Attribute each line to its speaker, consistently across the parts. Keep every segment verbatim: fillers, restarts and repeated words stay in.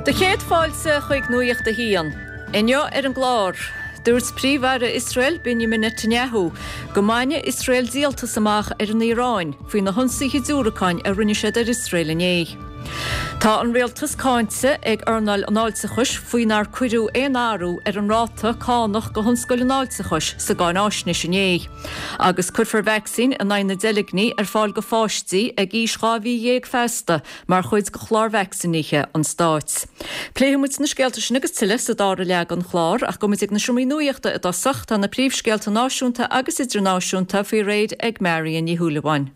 Speaker 1: De chéad fáilte chuig nuacht a hían. Inniu ar an glár. Dúirt príomhmhara Israel Benjamin Netanyahu go maine Israel díaltas amach ar an Íráin faoi na honsaí dúracáin a rinne siad ar Israel inné. Tá an réaltas cáinte ag arnal an áilsachas faoinar cuireú éon áru ar an ráta cánach go honscoil an áilsachas sa gáin áisnis inné. Agus curfar vaccín a naine deligní ar fáil go fáistí ag ísgáhí dhéag festa mar chuid go chlár vacciníe an stáit. Pléimiid na scealtas agus tiile sa dára leag an chlár ach go ag na siomí nuíochta a sachta na príomhscealta náisiúnta agus idirnáisiúnta faoi réid ag Marian í Húlaháin.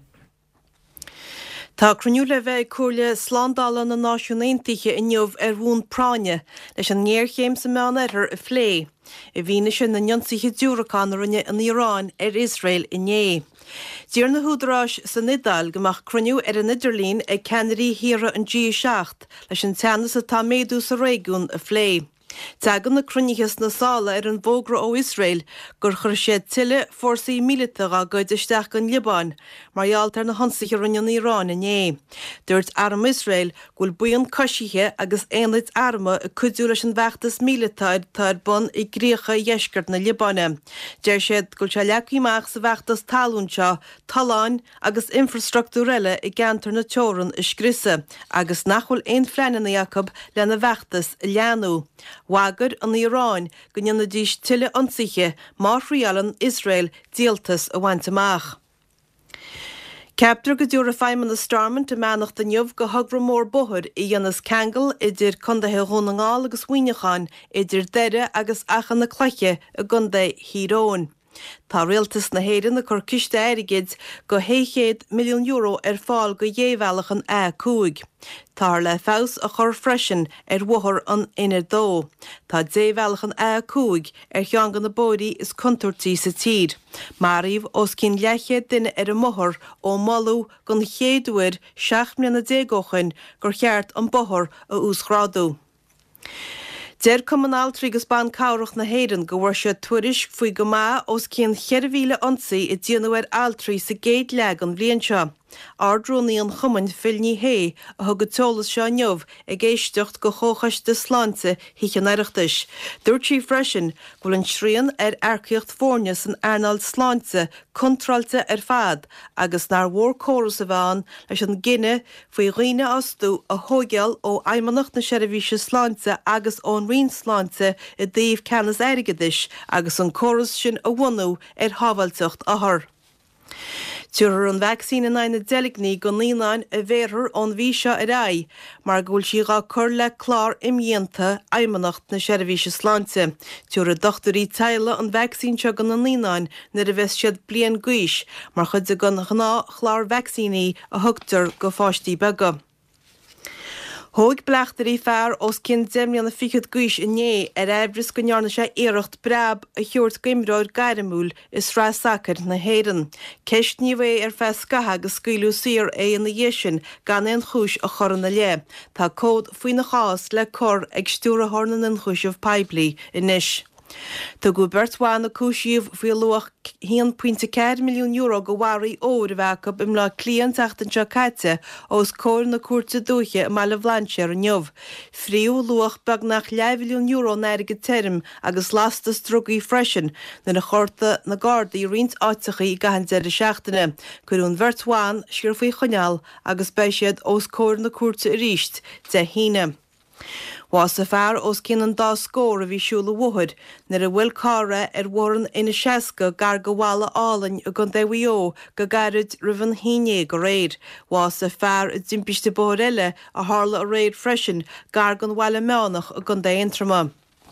Speaker 2: Tá cruniú le bheith cúrla slándala na náisiúnaontaithe inniuh ar bhún práine leis an ngéirchéim sa meán ar a phlé. I bhíne sin na nionsaithe dúracán rinne an Íráin ar Israel inné. Dír na húdarráis san Nidal gomach cruniú ar an Idirlín ag ceanirí híre an G seacht leis an teannas a tá méadú sa réigún a phlé. Teagan na crunichas na sála ar an bógra ó Israel gur chur sé tiile fórsaí míliteaga go isteach an Libán, marghealtar na honsaithe rinne an Íráin inné. Dúirt arm Israel gúil buan cosisithe agus éonlaid arma a cuidú leis an bheachtas mílitéid tar bun i gríocha dheisceart na Libáne. Deir siad gúil se leacaíach sa bheachtas talúnseo, taláin agus infrastruchtúreile i gceantar na teorann is scrisa, agus nachhfuil éon phleanan na Jacob le na bheachtas i leanú. Wagar an Íráin go na díos tiile ansaithe mar rialan Israel díaltas a bhaint amach. Ceaptar go dúra feimman na starman te meannach den jobh go hagra mór bothir i dionas Kangol idir condathe Ghonangáil agus Huineáin idir deire agus achan na cloiche a gunda Híróin. Tá réaltas na héireann na chur ciste airigid go héchéad milliún euro ar fáil go dhéhhealachan a cúig. Tá le fás a chur freisin ar bhuthar an inar dó. Tá déhhealachan a cúig ar cheangan na bóirí is contúirtí sa tír. Maríomh os cinn leiche duine ar a mothar ó malú gon chéadúir seach mbliana dégóchain gur cheart an bothar a úsgrádú. Deir Cumanál trígus ban cáireach na héireann go bhfuair sé tuairis faoi go maith os cinn cheirmhíleionsaí i dtíanamh ar altrií sa géad leag an bhliain seo. Ardrúnaí an chumann fillní hé a thugad teolas seo neamh ag éisteacht go chóchais de sláinte híche naireachtais. Dúirtí freisin bhfuil an sríon ar airceocht fórne san airnáil sláinte contrailte ar fad agus nar mhór córas a bheán leis an gine faoi roine asú a thógeal ó aimimneacht na seirbhíse sláinte agus ón rion sláinte i dtaobh ceannas airigeis agus an córas sin a bhhanú ar hábhailteacht athair. Tuair an vaccín in aine deligní go líonáin a bhéarthar ón bhí seo ar ai, mar gúil si gá chur le chlár imdhéanta aimimneacht na seirbhíse sláinte. Tuair a dochtarí teile an vaccín seo gan na líonáin na a bheith siad blian guis, mar chud a gan gná chlár vaccíní a thugtar go fáistí bega. Thóg bleachtarí fearr os cinn deimlíon na fichad guis inné ar ebris go nearna sé éireacht brab a thuirt goimreoir gairimúil is rá sacr na héireann. Ceist ní bhéh ar fees scatha agus scaoilú siar é na dhéisin gan éon chúis a choran na le. Tá cód faoi na chás le cor ag stúra thornan an chúisih peblií inis. Tá go bertháin na cúisiomh faoi luach one point four milliún euro go bhharaí óir a bheacab im le clíon teachtain seo caite os cóir na cuairte dúiche a meile bhlainse ar an neamh. Phríú luach bag nach two milliún euro neirige term agus lastas drugaí freisin na na chorta na gardaí riont áitechaí i gahan deir seachtaine, chuún bhertháin siar faoi choneal agus béisiad os cóir na cuairte a ríist de híine. Was a fearr os cinn an dá scór a bhí siúla bhuthid nar a bhfuil cára ar mhóran ina seasca gar go bhla álainn a gan déhío go gairid rivan híine go réir. Was a fearr a dimpiste bóir eile a hála a réir freisin gar gan bhile meánach a gan déintrama.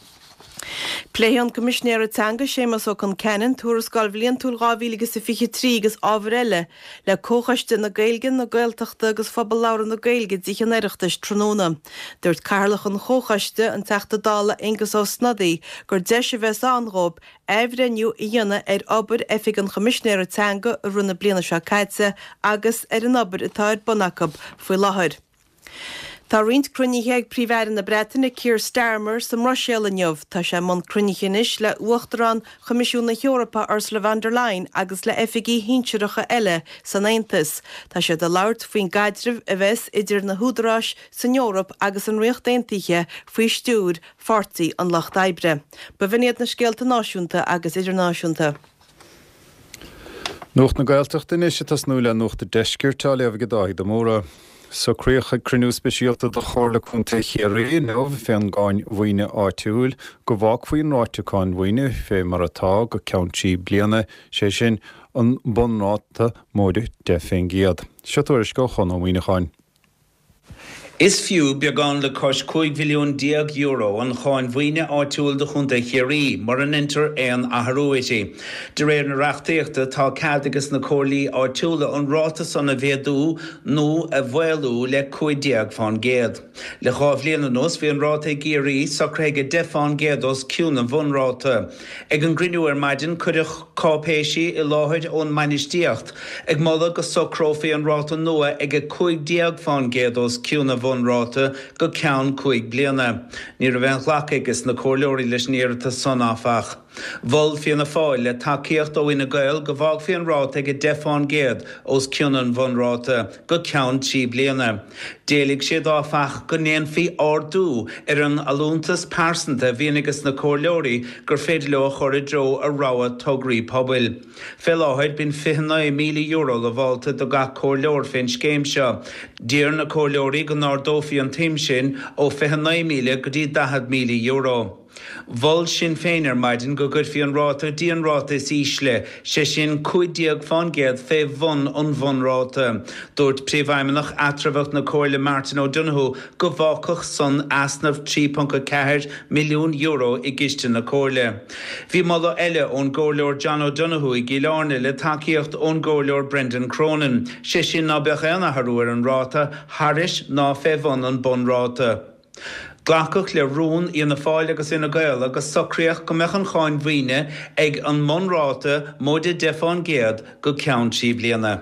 Speaker 2: Pléan Commissionéir Tanga sémas ó an Canan túras gáil bhlion túil gáhílagus sa fiche trí agus ábhar eile le cóchaiste na Gaeilge na Gaeltachta agus phobal lára na Gaeilge díche neireachtas tróna. Dúirt Carlach an chóchaiste an teachta dála ingus ó snadaí gur deise bheits anrób éibhreniu i dhéine ar obair efig an Commissionéir Tanga a runna bliana seo caite agus ar an obair atá ar bunachab faoi láthair. Tá rint crunithe ag príomhhéir na Breataine Keir Starmer sa Roiséal inniuh tá sé man crunithinis le uachtarán Comisiúna Eorpa Ursula von der Leyen agus le F I G hínseiricha eile san Aontas. Tá sé de labhart faoin gaidiribh a bheits idir na húdaráis san Eorp agus an riocht aontaithe faoi stúr fortaí an Loch d'Oibre. Ba bhíad na scéalta náisiúnta agus idirnáisiúnta.
Speaker 3: Nuacht na gailteachta inis tas nua le nuacht a deisceirtáil a bh go do móra. So críocha crinú speisialta do chorla chunta chéirí nó fé an gáin bhaoine áitiúil go bhhac faoin ráiteáin bhaoine fé mar atá go countí bliana sé sin an bonráta móide de féin giad. Seúiris go chun ó mhuioineáin.
Speaker 4: Is fiú beagán le cos cúig bhiliún diag euro an cháin bhuioine áitiúil de chunta chéirí mar an inter éan athrúidí. De réir na reachtaíochta tá cad agus na cóirlaí áitiúla an ráta san a bhéadú nó a bhfuilú le cúig diag fáin géad. Le cháh bliana nos bhí an ráta géirí sacréige de fáin géad os ciúna bhunráta. Ag an grinú ar maidin chuireach cápéisi i láthid ón mainistíocht ag molla go socrófaí an ráta nua ag a cúig diag fáin géad os ciúna bhunráta go ceann cúig bliana. Ní a bheith chhlacha agus na cóirleoirí leis níirta son áfach. Bhil fianna fáil le takeíocht ó ina gail go bhag fion ráta ag de fáin géad os ciúnan bhunráta go ceann tí bliana. Déalaigh siad áfach go néan fí ardú ar an alúntas pásanta bhíon agus na cóirleoirí gur féidir le chuir dro a ráha tograí pobail. Fé láthid bíonn fifty míle euro le bhálta do gach cóirleoir féin scéim seo. Dír na cóirleoirí go nárdófií an tíim sin ó fifty míle go dtí daichead míle euro. Bhil sin féinar maidin go gur fion ráta díon ráta is ísle sé sin cúideag fáin géad fé bhun an bhunráta. Dúirt príomhaimeach atrabhacht na cóirle Martin O'Donoghue go bhácach san asnamh three point four milliún euro i giste na cóirle. Bhí mala eile ón gcóirleoir John O'Donoghue i gCiallairne le takeíocht ón gcóirleoir Brendan Cronin. Sé sin ná beag éanna tharúir an ráta, haris ná fé bhun an bunráta. Glacach le rún í na fáil agus ina gail agus socríoch go mechan cháin bhuioine ag an mbunráta móide de fáin géad go ceann tí bliana.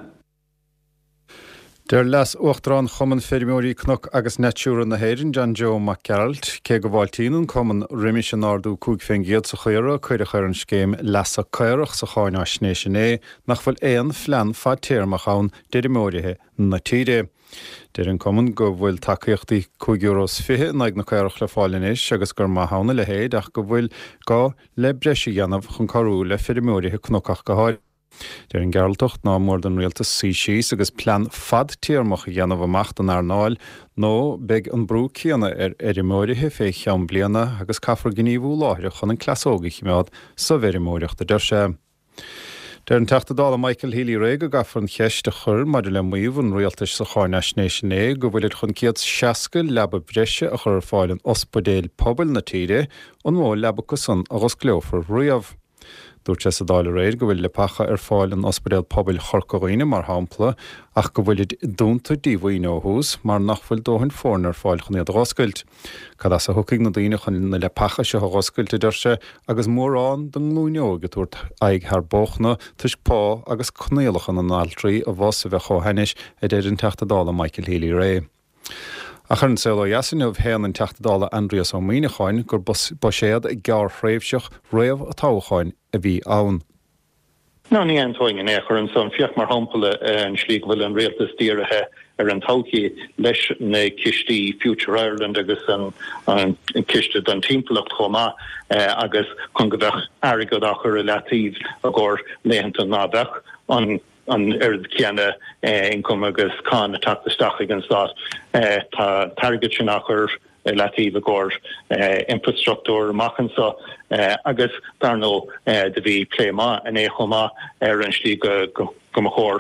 Speaker 3: Der las uachtarán chuman férimóí cnoc agus netúra na héirin John Joe McGerald cé go bháltíún chuman riimiis an ardú cúig féin géad sa chuire chuide chuir an scéim las a caireach sa cháin á snéisiné nach bhfuil éon phlean fad téirmach ann déirimóirithe na tíide. Déir an cuman go bhfuil takeíochtaí cúig euros fiche naag na caireach le fáilinis agus gur maithana le héad ach go bhfuil gá le breise dhéanamh chun carú le férimóirithe cnocach go háir. Déir an gearaltocht ná mór den rialtas sí síos agus plean fad tíormach dhéanamh amach an airnáil nó beag an brú cíanna ar éirimóirithe fé cheann bliana agus caithfar gníomhú láithre chun an clasógaigh meád sa bhéirimóireachta deir sé. Der an teachtadála Michael Healy Ray go gafar an cheiste chur mar le muomh an rialtas sa cháin National go bhfuil chun ciad seaca leba breise a chur fáil an ospedéil pobail na tíide an mó leba go san agus cleofar riamh. Dúirt sé sa dála réid go bhfuil le pacha ar fáil an ospedéil pobail chorcaghine mar hampla ach go bhfuil dúnta díomhaoine ó hús mar nach bhfuil dóhann fórnar fáil chun iad oscailt. Cad as a thucaigh na daoine chun na le pacha se oscailte idir se agus mórrán don ngúineo go dúirt aig thar bóchna tuis pá agus cnéalachan an altraí a bhos a bheith chohainis a d éidir an teachtadála Michael Healy Ray. A chun sé le jasanmh héan an teachtadála Andreas ó Míneáin gur ba séad ag gear phréimhseach réamh a táchaáin a bhí ann.
Speaker 5: Ná ní antóing in éair an son fioch mar hampala an slí bhfuil an réaltas díirithe ar an tauci leis na cistí Future Ireland agus an, an ciste don timplacht chomá agus chun go bheith airgad a chur relatív a ggur léanta nábheach an an erd ceanna income agus can attack the stock against that tá target sin achar relatív a ggur infrastructure machchan so agus darno de bhí pléma an échomá ar an slí go go chóir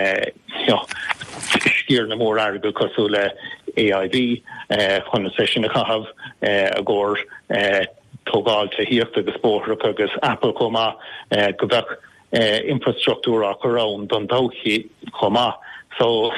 Speaker 5: stír na mór airgad cosú le A I B chun na session a chahabh a ggur tógáil te híocht agus bóthra agus Apple comá go bheith Uh, infrastructure around don dauchi choma so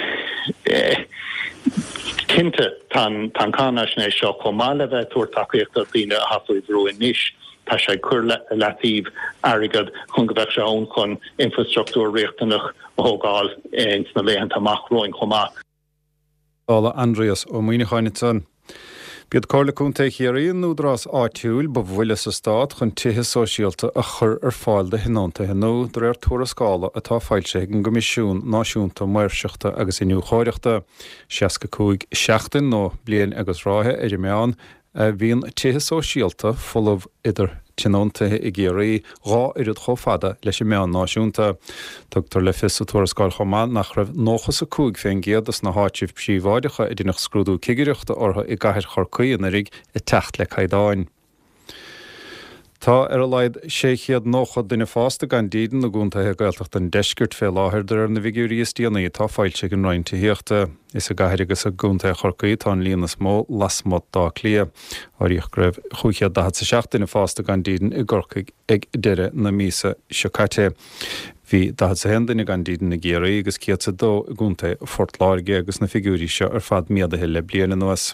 Speaker 5: kinte tan tan kanashne sho choma leve tur takecht dina hafu ruin nish ta sé cur latív agad chun go bheith se ón chun infrastructure réachtanach ógáil ins na léhan tamach roin choma.
Speaker 3: Bála Andreas ó Muoineáine san. Bíad cóla cúnta chéiríon údrás áitiúil ba bhfuile sa stát chun tithe sóisialta a chur ar fáil de hinánta nó do ar túra scála atá fáilte an gomisisiún náisiúnta muirseachta agus inniu cháireachta seaca cúig seachtain nó blian agus ráthe idir meán a bhíon tithe sóisialta fullmh idir tinóntathe i ggéirí rá irid chofada leis meán náisiúnta. Tugtar le fis túra scáil chomán nach raibh nóchas a cúig féin géadas na háitíh príomháidecha i dtí nach scrúdú cigireachta ortha i gaiir chorcaí na rig i techt le caidáin. Tá ar a leid séchiad nóchad duine fásta gan dídan na gúntathe gailteach den deisgirt fé láthir ar na bhígiúríos díanaí tá fáilte an roinnta híochta. Is a gaiir agus a gúntathe chorcaí tá líana mó lasmod dá clia. Áíoch greibh chuúchiad da seach duine fásta gan dídan i gcorcaig ag deire na mísa seocaite. Bhí da sa hendaine gan dídan na géirí agus ciad sa dó gúnta fortláirge agus na figúrí seo ar fad miadaithe le bliana nuas.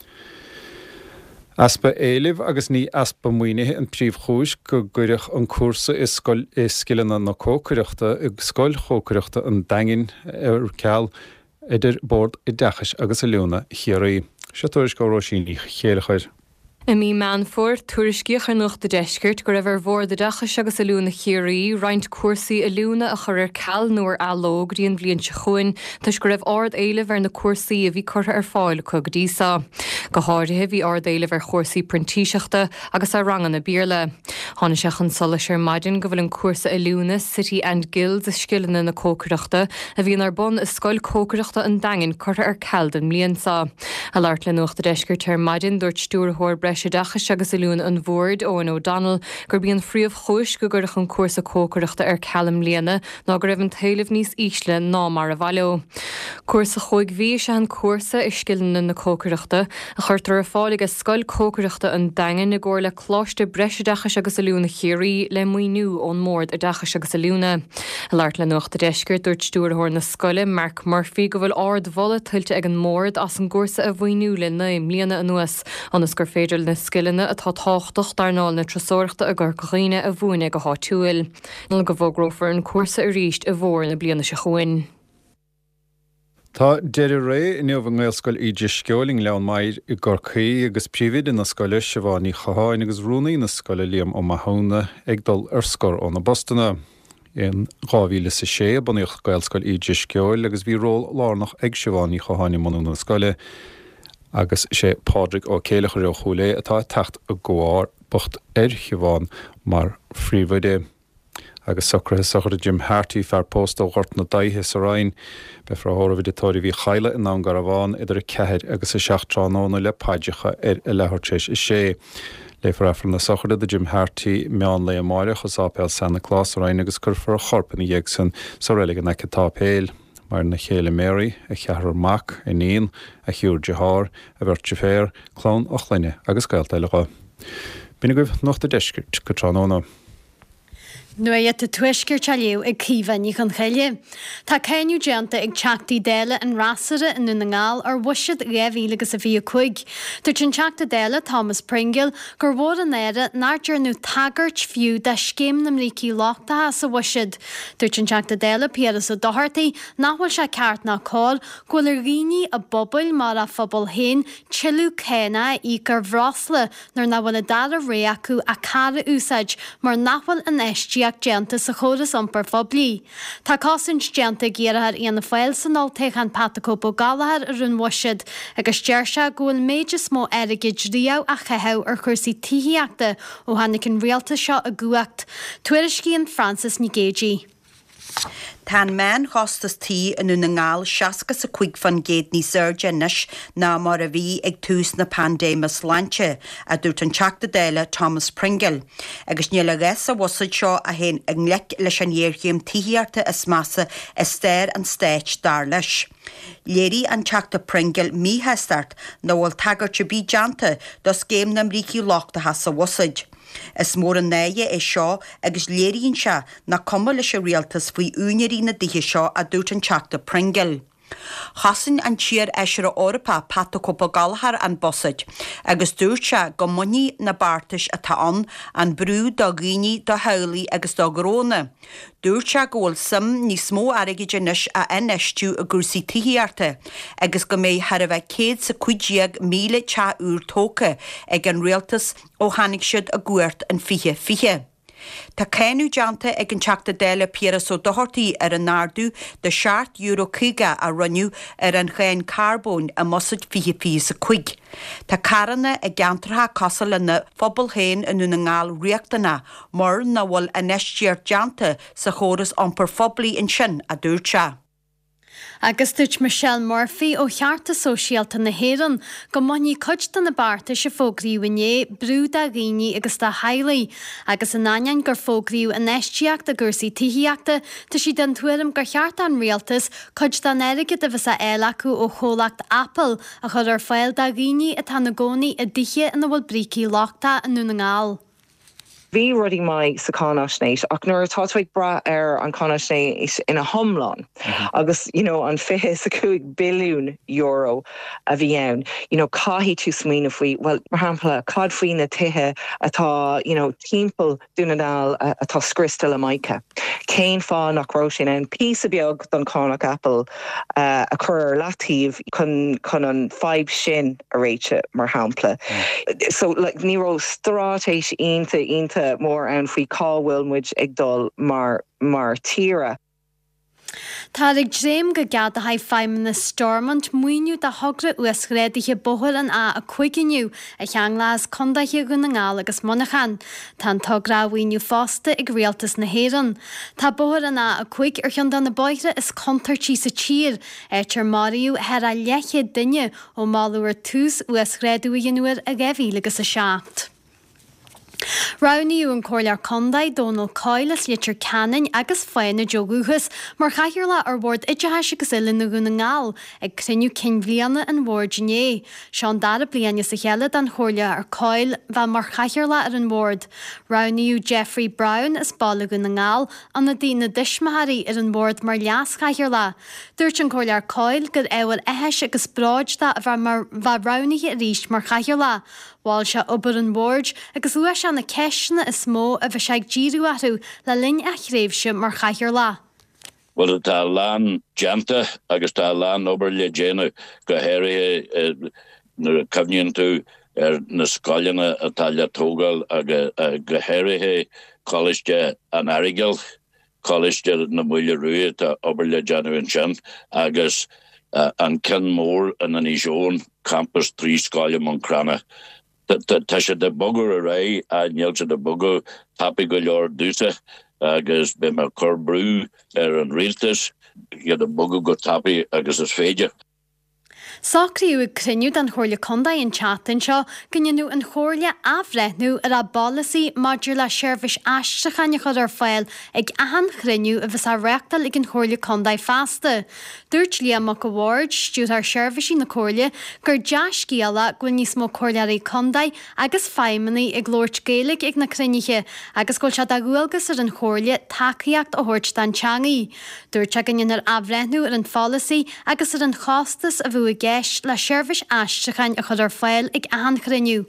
Speaker 3: Aspa éileh agus ní aspa muoinethe an príomhchúis go gcuireach an cuasa is scillanna na cócaireachta ag scoil chócaireachta an daingin ar ceall idir bord i dechas agus a leúna chéirí. Se tuairis go róisíní chéalachair.
Speaker 6: I mí man fór tuairiscíoch ar nucht de deisgirt go raibh ar bhór de dachas agus a lúna chéirí roinnt cuasaí a lúna a chur ar ceall nuair alóg díon bblion se chuin tuis go raibh ard éileh ar na cuasaí a bhí chutha ar fáil chu dísa. Go háirithe bhí ard éileh ar chósaí printíiseachta agus a rangan na bíorla. Tháina seach an solas ar maidin go bhfuil an cuasa a lúna City and Guilds is scillanna na cócaireachta a bhíon ar bon is scoil cócaireachta an daingin chutha ar ceall den mblianta. A leart le nucht de deisgirt ar maidin dúirt stúrthóir breis sé dachas agus a lún an bhórd Owen O'Donnell gur bíon fríomh chúis go gurach an cuasa cócaireachta ar ceallam líana ná go raibh an taobh níos ísle ná mar a bhaile. Cuasa chuig bhí se an cuasa is scillanna na cócaireachta a chuirtar ar fáil agus scoil cócaireachta an daingin na ggóir le chláiste breis dachas agus a lúna chéirí le muoinú ón mórd a dachas agus a lúna. A leart le nucht de deisgirt dúirt stúrthóir na scoile Mark Murphy go bhfuil ard bhola tuilte ag an mórd as an gúrsa a bhaoinú le naim líana an nuas anas gur féidir na skillne atá táchtach darnáil na trasóireachta a gur coghaine a bhuaine go háitiúil. Nil go bhógrófar an cuasa a ríist a bhór na bliana se chuin.
Speaker 3: Tá deidir ré in neomh an ghilscoil idir sceoling leann maid i gcorcaí agus príomhid in na scoile se bháin í chaáin agus rúnaí na scoile líam ó mathóna ag dul ar scor ó na Bostona. In gáhíle sa sé bunaíocht gailscoil idir sceoil agus bhí ról lánach ag se bháin í chaáin manú na scoile. Agus sé Padraig ó céalach ar chuúlé atá techt a gcóir bocht ar chiabháin mar phríomhaide. Agus socrathe sochar Jim Harty fear post ó ghort na daithe sa rain be fra hóra viditóri bhí chaile in ná gar bháin idir a ceir agus a seachtránóna le paidecha ar i lethirtéis is sé. Le farafran na sochar de Jim Harty meán le amáire chus ápéil Santa Claus rain agus cur for a chorpan i dhéagsan sa réige na tá péil. Mar na chéile Mary a chearar mac in íon a chiúr de hár a bhirt féir clán och leine agus gailteileá. Bína goibh nach de deisgirt go tránóna.
Speaker 7: Nua é a tuisgur teú ag cíhaní chun chaile. Tá céinú deanta ag teachtaí déile an rasara in na ngáil ar bhuiisiad réhhílagus a bhí chuig. Dúirt an teachta déile Thomas Pringle gur bhór an éire náidirnú tagart fiú de scéim na mríí láchtathe sa bhuiisiad. Dúirt an teachta déile Pieras ó dohartaí nachhfuil se ceart ná cáil ghfuil ar rií a bobail mar a phobal hain tiilú céna í gur bhrásla nar na bhfuil a dara ré acu a cara úsáid mar nachhfuil an eistí ag deanta sa chóras ampar foblí. Tá cosint deanta géarthar íana fáil san álteichan patacópo galahar ar an bhuiisiad agus deirse ghfuil méide smó airigid riamh a chethe ar chuirsaí tííachta ó hanig an réalta seo a guacht. Tuairiscíonn Francis Nigéji.
Speaker 8: Tá man chostas tí in na ngáil seaca sa chuig fan géad ní surgenis ná mar a bhí ag tús na pandémas láinte a dúirt an teachta déile Thomas Pringle. Agus níl gas a bhuasaid seo a hen ag nglec leis an dhéirchéim tííarta is massa is stéir an stéit dar leis. Léirí an teachta Pringle mí heistart nó bhfuil tagart se bí deanta dos céim na mríí láchtathe sa bhuasaid. Is mór an néie é seo agus léiríonn se na cuma leis a rialtas faoi úneirí na dithe seo a dúirt an teachta Pringle. Chasan an tír eisiir Orpa pata cúpa galhar an bosaid, agus dúirte go muí na bartais atá an an brú do gíní do helaí agus do gróna. Dúirte ggóil sam ní smó aige denis a enistú a gúsaí tííarta, agus go méid har a bheith céad sa cuideag míle te úr tóca ag an réaltas ó hanig siad a gúirt an fiche fiche. Tá céanú deanta ag an teachta déile Piaras ó dohartaí ar an nárdú de seart euro chuige a runniu ar an chéin carbón a mosaid fiche fi sa chuig. Tá caranna ag geantartha cosal na phobal héin in na ngáil riachtainna, mar na bhfuil a neistíar deanta sa chóras ampar phoblaí in sin a dúirte.
Speaker 7: Agus dúirt Michelle Murphy ó chearta sosialta na héan go maní cuid na barta se fógríúné brúd a rií agus tá heilaí, agus an nain gur fógríú a neisteach a gursaí tííachta tá si den tuairm gur cheart an réaltas chuid den aige a bheits a eile acu ó cholacht Apple a chud ar fáil da rií a tá na gcónaí a dtithe ina bhfuil bricí láchta an nuna ngáil.
Speaker 9: Bhí rudí mai sa cánaisnéis ach nuair atáid bra ar an cánaisnéis ina thomláin agus you know, an fiche sa cúig billiún euro a bhí ann. You know, caihí tú smína faoi, well, mar hampla, cad faoin na tithe atá you know, timpeall dúnadál atá scristal a maice. Céin fá nach ró sin an pí a beag don cánach Apple uh, a chur latíomh chun chun an five sin a réite mar hampla. Mm. So like, ní ró strátéis ionta ionta mór an faoi cáhfuil muid ag dul mar mar tíre.
Speaker 7: Tá ag dréim go gad a haid feim na Stormont muoinú de thugra uasgréidige bohar an a a chuiginiu a cheanglás condathe go na ngáil agus monachan. Tá tágráhaoinú fásta ag réaltas na héan. Tá bohar an a a chuig ar chean na boire is contartí sa tír, éitir mariú her a leche duine ó máúir tús uasgréidú dhéanúir a gheimhí agus a seacht. Rowniú an cóirlear Condaid Donald Coilas litir canin agus féinna joguchas mar chaithirla ar bhórd ideheis agus ilin na gúna ngáil ag criniú cinbbliana an bhórdiné. Seán dara bliana sa cheile an chóirlear ar Coil bheit mar chaithirla ar an bhórd. Rowniú Jeffrey Brown is balla gúna ngáil an na dtína dismathaí ar an bhórd mar leas chaithirla. Dúirt an cóirlear Coil gur éhfuil eheis agus bráidda a bheit Rownií a ríist mar chaithirla. Bháil se obair an bhórd agus luas se na ceisna is mó a bheit seag díú athú le linn a chréimhse mar chaithirla.
Speaker 10: Well, tá lán deanta agus tá lán obair le déanú go héirithe na cafhníonn tú ar na scoileanna atá le tógáil agus go héirithe choiste an airigil, choiste na muile ruúa tá obair le déanú an sin agus an cin mór an an isón campus trí scoile mon crana. Tá sé de bogur a ré a níl se de bogur tapi go leor dúsa agus be mar chur brú ar an réaltas iad a bogur go tapi agus is féide.
Speaker 7: Sacríú ag criniú an chóirle Condaid an chatain seo gannú an chóirle afreithnú ar a policy maidir le seirbhís aistrachanne chud ar fáil ag ahan criniú a bheits a reachtal ag an chóirle Condaid fasta. Dúirt Liam McAward, stúd ar seirbhísí na chóirle, gur deas cíala gfuil níos mó chóirlearí Condaid agus feimimení ag glóirt Gaeilge ag na criniche agus gúil se a gúilgus ar an chóirle takeíocht a thuirt den teangaí. Dúirt se gannn ar afreithnú ar an policy agus ar an chostas a bhua le seirbhís aistrachan a chud ar fáil ag ahan criniú.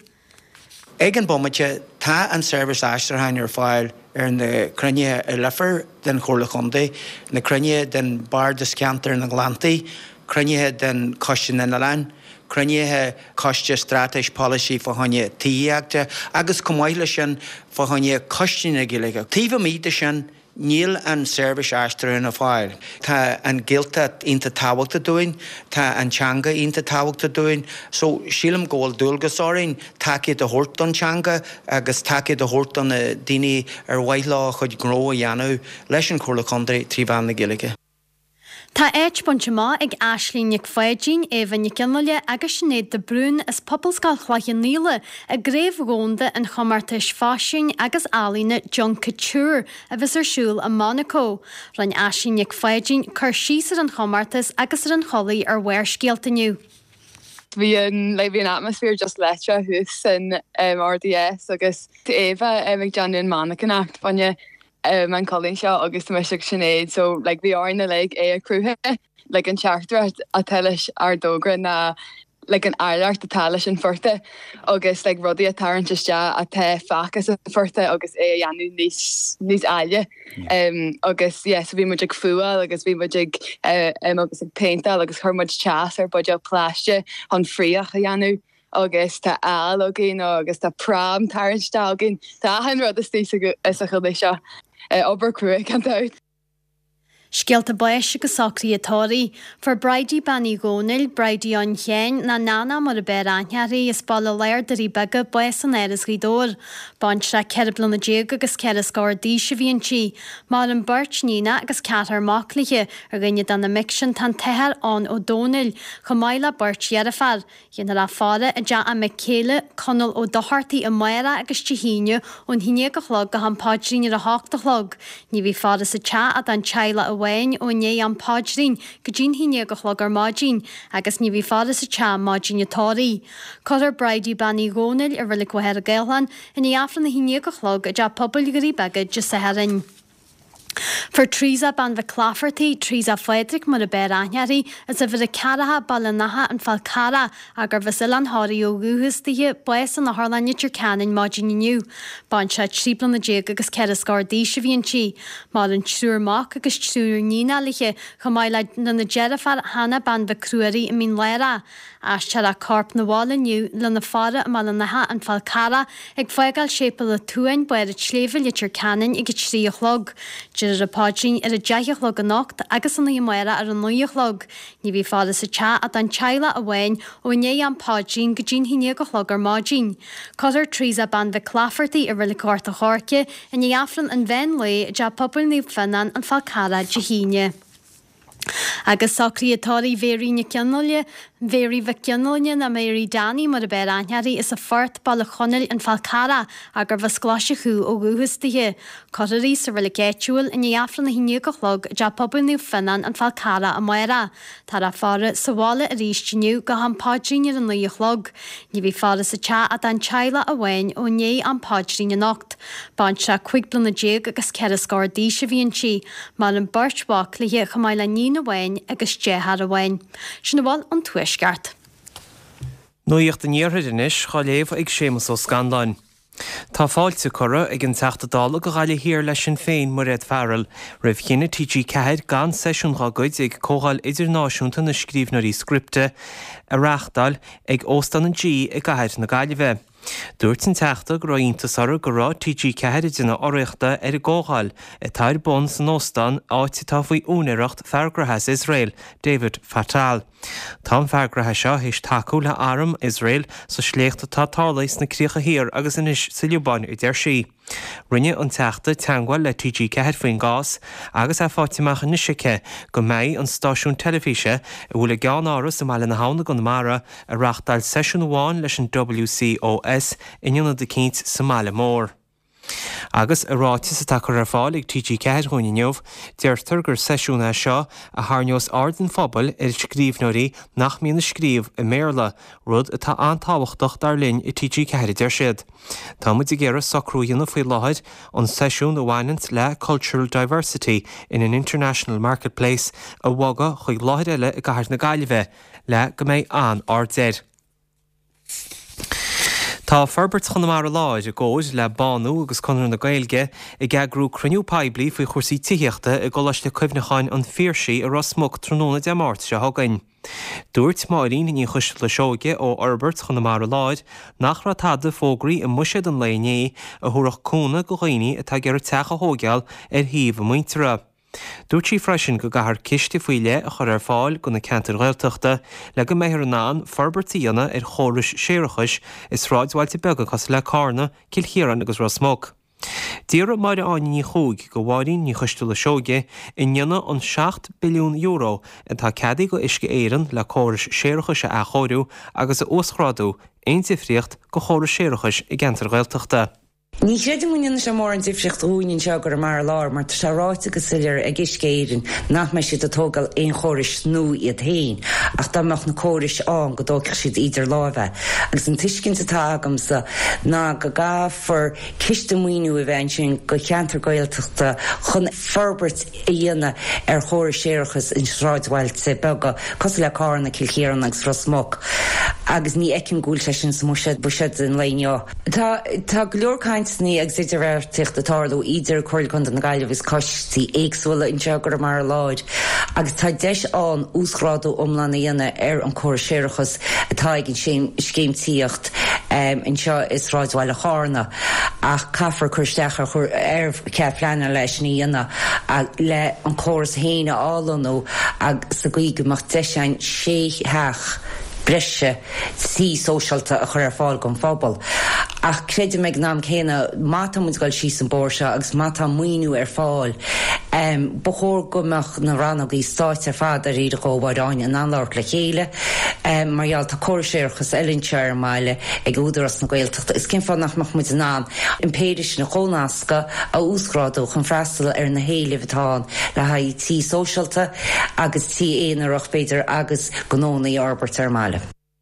Speaker 11: Ag an bomaide tá an seirbhís aistrachan ar fáil ar na crunne a lefar den chóirle Condaid, na crunne den bar de scanter na Glantaí, crunne den costin na lein, crunne coiste strateis policy fáhanne tííachta agus cumáile sin fáhanne costin na gilige. Tíomh míide sin níl an seirbhís aistrachan a fáil. Tá an gilta ionta tábhachtta dúin, tá an teanga ionta tábhachtta dúin, so sílam ggóil dúilgus áirín takeíad a thuirt don teanga agus takeíad a thuirt don daoine ar bhaidhlá chud gró a dhéanamh leis an chóirle Condaid trí bhean na gilige.
Speaker 7: Tá éit bunte má ag Aislinn Nic Fáidín éhan Nic Ionlaile agus sinnéad de brún is poppalscail chhlaichan níle a gréibh gónda an chomartais fáisiún agus álína John Couture a bheits ar siúil a Monaco. Ran Aislinn Nic Fáidín chur síos ar an chomartas agus ar an cholaí ar bhair scialtaniu.
Speaker 12: Bhí an le bhí an atmosfér just leite thús in um, R D S agus Eva um, ag Johnny an Monaco nacht fanne Um, an Colin seo agus me sinnéad, so like, bhí ána le é a cruthe like an charter a telis ar dogra na like an airart a talis an furte agus like ruddy a tarrant just ja a te facus a furte agus e anu nís nís aile um agus yes vi much fua agus vi much uh, um agus painta agus her much chas or budget plasje on friach a anu agus tá al ogin agus tá pram tarrant stalgin tá han rud is tí is a chudé seo ober cruig an out.
Speaker 7: Scialta báis agus sacrí atóí, for braidí banní gónil, braidí an chéin na nána mar a ber anhearí is balla leir darí bega báis an eras rídór. Báint ra cerblan na déag agus ceir scóir dí se bhíon tí, mar an burt nína agus ceatar máclaige ar gine dan na miction tan tehar an ó dónil, chomáile burt jearafar, dhéana ra fára a ja a me céile conal ó dohartaí a maira agus tíhíine ón híine go chlog go han pádrín ar a háachta chlog. Ní bhí fára sa cha a dan chaile a Wain ó né an pádrín go dín híine go chlog ar mádín agus ní bhí fáda sa cha mádín atóí. Cotar braidí banní gónil ar bhfuil go heir a gailhan in í afran na híine go chlog a de pobl gurí begad just sa herin. For trísa ban bheith clafartaí trísa Frederick mar a ber anhearí is a bhfuil a caratha balanacha an fáil cara agur bhesil an háirí ó gúhastíhe buas an na Harlainne tir canin mádín inniu. Báin se tríblan na déag agus ceir a scóir dí se bhíon tí, mar an trúrmach agus trúr nína liche chomáile na na jearafar hana ban bheith cruarí i mín leira. As te a corp na bhála nniu le na fára a malanacha an fáil cara ag foigáil sépal le túin buir a tléfil tir canin ag trí a chlog. Ar a pádrín ar a deichlog a nocht agus an íomara ar an nuochlog. Ní bhí fáda sa cha a an teile a bhain ó né an pádrín go dín híine go chlog ar mádín. Cotar trísa ban bheith clafartaí ar bhfuil cuart a chóirce in ní afran an bhein le de pobl ní fannan an fáil cara de híine. Agus sacrí atóí bhéiríne ceannaile, bhéirí bheith ceannaile na méirí daní mar a ber anhearí is a fort balla chonil an fáil cara agur bheith scláise chu ó gúhastíhe. Cotarí sa bhfuil géitiúil in afran na híine go chlog de pobl ní fannan an fáil cara a maira. Tá a fára sa bhála a ríistiniu go han pádrín ar an nuo chlog. Ní bhí fáda sa cha a an teile a bhain ó né an pádrín a nocht. Báint se chuig blan na déag agus ceir a scóir dí se bhíon tí, mar an burtbach le hé chomáile ní na bhain agus déhar a bhain. Sin bháil an tuisceart.
Speaker 13: Nuíocht an níorthaid inis chá léomh ag sémas ó Scandáin. Tá fáilte chora ag an teachtadála go gáile hir leis sin féin mar réad fearil, raibh chinine T G ceithid gan seisiún rágaid ag cógáil idirnáisiúnta na scríbhnaí scripte a reachtáil ag óstan an G ag gaithir na gaiileh. Dúirt an teachta go raíntas ar go rá T G ceithid duna áireachta ar a ggógáil i tair bon san óstan áit tá faoi únireacht feargrathas Israel, David Fatal. Tá feargratha seo hís taú le áram Israel sa sléachta tá tálaís na críocha hir agus inis sa Liobáin i d deir sí. Rinne an teachta teangáil le T G ceithid faoin gás agus a fáitimeach nisise go méid an stáisiún telefíse a bhfuil gán áras sa meile na hána go mara a reachtáil seisiún bháin leis an W C O S inionad de cínt sa meile mór. Agus aráte sa takear ar fáil ag T G ceithid chuoine neomh, deirtar gur seisiúna seo a thneos ardan phobal ar scríbhnoirí nach mína scríomh i méla rud atá antáhachtach dar linn i T G ceithid ar siad. Tá muid i ggéire sacrúíanana faoi láthid an seisiún a bhainint le Cultural Diversity in an International Marketplace a bhaga chuig láthid eile i gcathair na gaiileh le go méid an ardéir. Tá Ferbert chunamara láid a ggóid le banú agus chunar na gailge i gceagrú cruniú peblií faoi chósaí tííochta i gcolas le cuimhneáin an fíorsaí a rasmog tróna de mát se hagain. Dúirt máirín ní chuis le seoige ó Herbert chunamara láid nach ra tada fógraí i muisiad an léné a thuach cúna go ghaoine atá gur techa hógeal ar híomh muintere. Dúirt sí freisin go gahar ciste faoile a chur ar fáil go na cantar ghailteachta le go méthir ná Ferbertíana ar chóris séirechais is ráidhailte bega cos le cána cilchéaran agus rasmog. Díra mar aine ní chúg go bhhaín ní chuiste le seoige in dhéanana an seacht billiún euro an tá ceadaí go isce éireann le chóris séirechais a chóirú agus a oschrádú aon difriocht go chóris séirechais i gceantar ghailteachta.
Speaker 14: Ní réidir muine sem mór an difricht úin seo gur mar lár mar tá ráite go silir ag iscéirin nach me siad atógal éon choris nó iad hain ach dáach na choris an go dócha siad idir lábheith. Agus an tuiscin atá agamsa ná go gáfar ciste muoinú a bhain sin go cheantar gailteachta chun ferbert a dhéana ar choris séirechas in sráidhhail sé bega cos le cá na cilchéan agus frosmach. Agus ní ecin gúil se sin sa muisiad buisiad in léineo. Tá tá glóorcaint ní ag sidir bhar tucht atádó idir chuil chun na gaiileh is cosí éagsúla in teagar mar láid. Agus tá deis an úsrádó omlána dhéana ar an choir séirechas atá gin sin scéimtíocht um, in seo is ráidhhaile chána ach caafar chuirsteachar chur ar ceapleanna leis ní dhéana a le an choras héine álanú ag sa gaí goach deisiin sé heach breise sí sóisialta a chur ar fáil gon fphobal. Ach creide meid nám chéine mátá muid gáil sí an bórse agus mátá muoinú ar fáil. Um, Bchór gomach na ranna í stáit ar fad a riad a ggóbáidáin an anlát le chéile, um, marall tá choirséirchas elinseir meile ag údaras na Gaeltachta. Is cin fád nach muid an ná impéidir na chónasca a úsgrádó chun freistal ar na héile bhtáin le haid tí sóisialta agus tí éanaach beidir agus gnónaí Albert ar meile.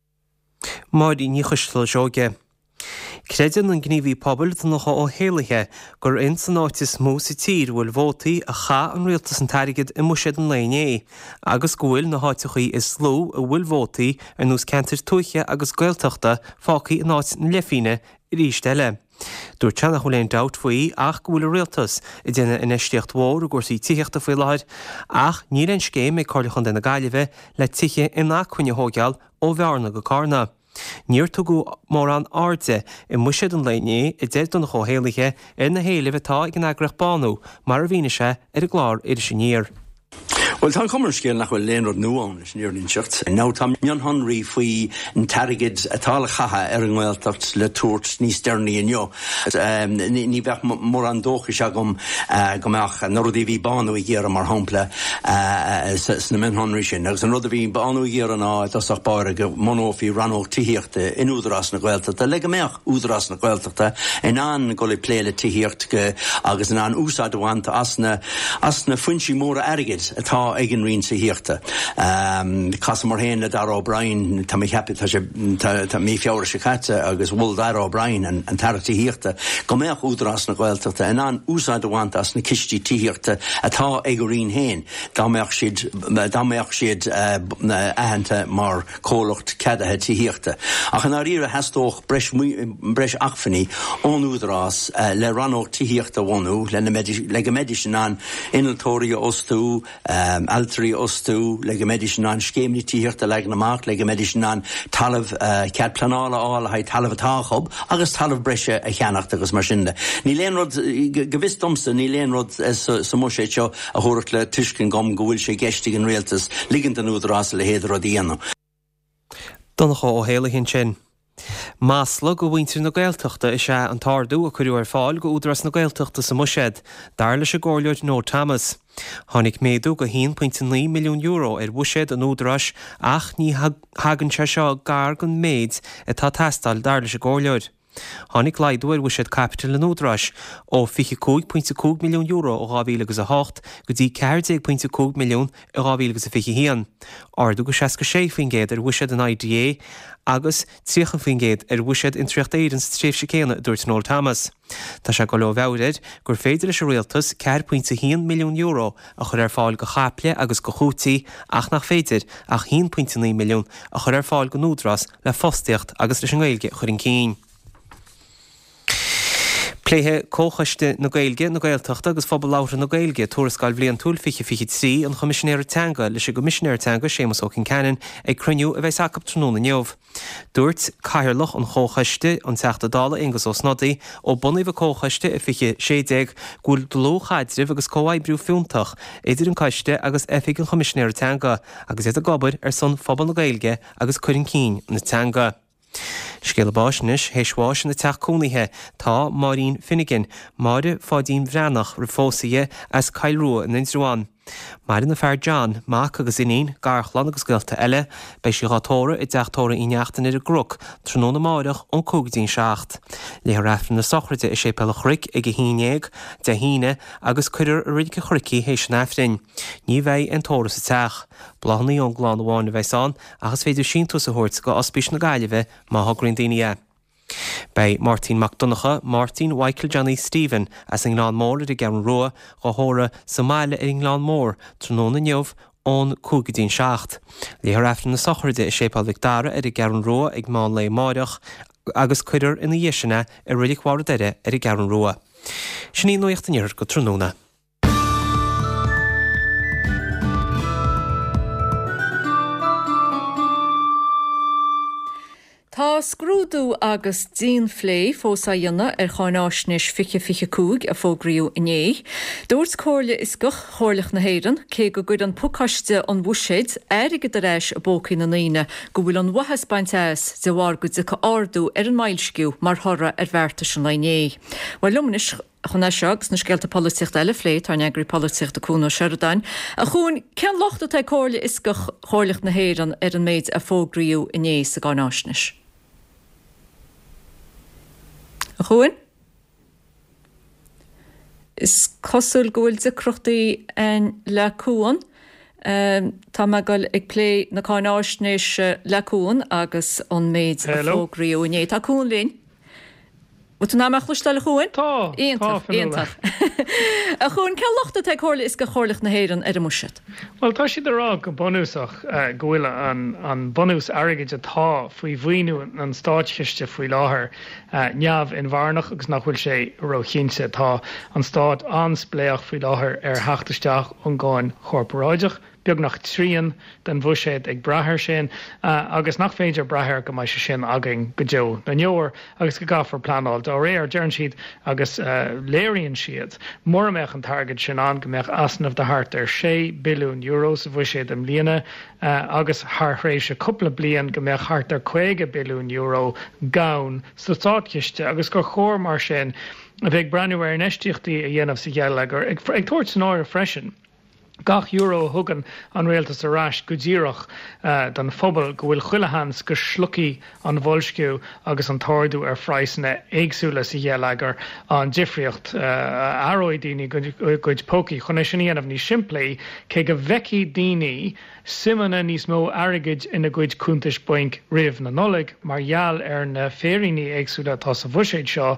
Speaker 13: Máidí ní chuisle seoge. Creidean an gníomhí pobl nach ó héalathe gur in san áitis mó sa tír bhfuil bhótaí a cha an rialtas an tairigid i muisiad an léné, agus gohfuil na háitichaí is sló a bhfuil bhótaí ar nús cantar tuiche agus Gaeltachta fácaí an áit na leifine i rísteile. Dúir teanna chuléon dat faoí ach gohfuil a rialtas i dtéine in isteocht mhór a gúirsaí tíochta faoi láid ach ní an scéim ag cáilachan den na gaiileh le tuiche in nach chuine hógeal ó bhearna go carna. Níor tú go mór an áde i muisiad an léné i d don na chóhéalaithe ar na héileh atá ag an agraach banú mar a bhíine se ar a glár idir sin níor.
Speaker 15: Well tá cumar scéal nach bhfuil léonrad nuáin is níor nísecht. Ná tá mion Henry faoi an tarigid atála chatha ar an Gaeltacht le tuairt níos dearnaí inniu. Ní bheith mór an dócha se gom gomach an rud a bhí banú i ggéar mar hampla sna min Henry sin. Agus an rud a bhí banú i ggéar an á dasach báire go monófií ranóch tííochta in údarás na Gaeltachta. Le go meach údarás na Gaeltachta in an go le pléile tííocht go agus in an úsáid bhaanta as na fuintí móra airigid atá ag an rion sa híochta. Cas mar héin le Dar O'Brien tá mé cheapit tá mí feabhar sa chaite agus bhfuil Dar O'Brien an tarachtaí híochta go méach údarás na Gaeltachta in an úsáid bhaanta as na cistí tííochta atá ag go rion héin. Dá méach siad dá méach siad aitheanta mar cólacht ceadathe tííochta. Ach an áíre heastóch breis breis achfaní ón údarás le ranóch tííochta bhhanú le go méidir an inaltóirí ostú Um, Altarí ostú le go méidir an scéimní tííochta le naach le go méidir an talamh uh, cead planála ála haid talamh atáchob agus talamh breise a cheannacht agus mar sinne. Ní léonrod go bhís domsa ní léonrod sa mó sé seo a thuireacht le tuiscin gom go bhfuil sé geistigh an rialtas ligint an údarás le héidir a dhéanam.
Speaker 13: Donnach ó héala hin sin. Másla go bhaintir na Gaeltachta is sé an tardú a chuú ar fáil go údras na Gaeltachta sa muisiad, dar leis a ggóirleid nó Thomas. Tháinig méadú go one point nine milliún euro ar bhuisiad an údras ach ní hagann se seo gar gon méid atá teastal dar leis a ggóirleid. Tháinig leidú ar bhuisiad capital an údras ó fifty-five point two milliún euro ó two thousand eight go dtí forty point two milliún ó two thousand fifty. Ardú go sesca sé faoin géad ar bhuisiad an I D A agus tríchan faoin géad ar bhuisiad in tríocht éidir sa tréimh sé céanna dúirt Noel Thomas. Tá se go le bheabhrid gur féidir leis a rialtas four point one milliún euro a chur ar fáil go chaple agus go chútaí ach nach féidir ach one point nine milliún a chur ar fáil go núdras le fostaíocht agus leis an Gaeilge chur an cín. Pléthe cóchaiste na Gaeilge na Gaeltachta agus phobal láithre na Gaeilge tuaras gáil bblion túil fiche fiche trí an chomisisinéir teanga leis go misisinéir teanga Séamus Ó Cincannon ag cruniú a bheith sacab tróna neomh. Dúirt caithirlach an cóchaiste an teachta dála ingus ó snodaí ó bunaíh cóchaiste a fiche sédéag gúil dlóchaidrih agus cóhaidbriú fiúntach idir an caiiste agus efig an chomisisinéir teanga agus iad a gobar ar son phobal na Gaeilge agus chuireann cín na teanga. Scéal báisnis héisháis na teachcónaithe tá Maureen Finnegan, máire fádín bhreanach ri fósaithe as Cailrua in Innsruan. Mar na fear John Mac agus inín garchlan agus gilta eile bei si gátóra i d deachtóra ineachtain ar a grúc tróna máireach ón cúgadín seacht. Le raifn na sochraide is sé pela chric ag a híineag de híine agus cuidir a ridige chricí hééis an efrin. Ní bheith an tóra sa teach. Blahannaí ón gláán bháinna bheitán agus féidir sínú sa hort go ospís na gaiileh má hagrainn daine. Bei Martin McDonacha, Martin Michael Johnny Stephen as in Glán Mór i gan roa go hóra sa máile ar in Glán Mór tróna neomh ón cúgadín seacht. Léar eftir na sochraide is sépal Victara ar i gan roa ag má le máireach agus cuidir ina dhéisina ar ridig hhuara deire ar i gan roa. Sin í nuochttaníir go tróna.
Speaker 1: Tá scrúdú agus dín phlé fósa dhéanna ar cháináisnis fiche fiche cúg a fógriú iné. Dúirt cóirle is goch chóirlech na héireann, cé go gcuid an pucaiste an bhuiséid airige de réis a bócaí na naoine go bhfuil an wahas baintéas de bhhar go de ardú ar an mailsciú mar thora ar bhharrta sin nané. Bhil lumnis chuna seagus na scealta políocht eile phlé tar neagraí políocht a cúna Seardain. A chuún cean lochta tá cóirle is goch chóirlech na héireann ar an méid a fógriú iné sa gáináisnis. A chuin? Is cosúil gohfuil de crochtaí an le cúan. Um, tá me goil ag plé na cáináisnis le cúan agus an méid a fógriú iné. Tá cún lín? Wat ná meach luiste le chuin?
Speaker 16: Tá,
Speaker 1: Íontach, íontach. A chuin ce lochta te chóirla is go chóirlach na héireann ar a muisiid?
Speaker 16: Well, tá siad ará go bonúsach uh, gohfuile an, an bonús airgeid atá faoi bhhaoinú an stáidchiiste faoi láthair uh, neamh in bharnach agus nach bhfuil sé roichinse tá an stáid anspléach faoi láthair ar heachtasteach an gáin chorparáideach. Beag nach trían den bhuiséid ag brathir sin uh, agus nach féidir brathir go mai se sin agin go deo na neor agus go gafar planáil dá réir dearan siad agus uh, léiríonn siad mór meach an targad sin an go meach asnamh de hart ar sé bilún euro sa bhuiséid am líana uh, agus thrééis se cúpla blian go meach hart ar chuige bilún euro gabhain sa táidchiiste agus go chóir mar sin a bheith breanú ar an eisteachtaí a dhéanamh sa gheall ag ag tuairt san áir freisin. Gach euro thugan an réaltas arás go ddíireach uh, don phobal go bhfuil chuilehans go slucí an bhfolsciú agus an táirú ar phrasanna éagsúla sa dhéalagar an difriocht uh, aróid daoine goid pócaí chuna sin íanamh ní siimplí cé go bheicí daoine simana níos mó airgeid ina gcuid cúntais buinc riamh na nollaig mar gheall ar na féiríní éagsúla tá sa bhuiséid seo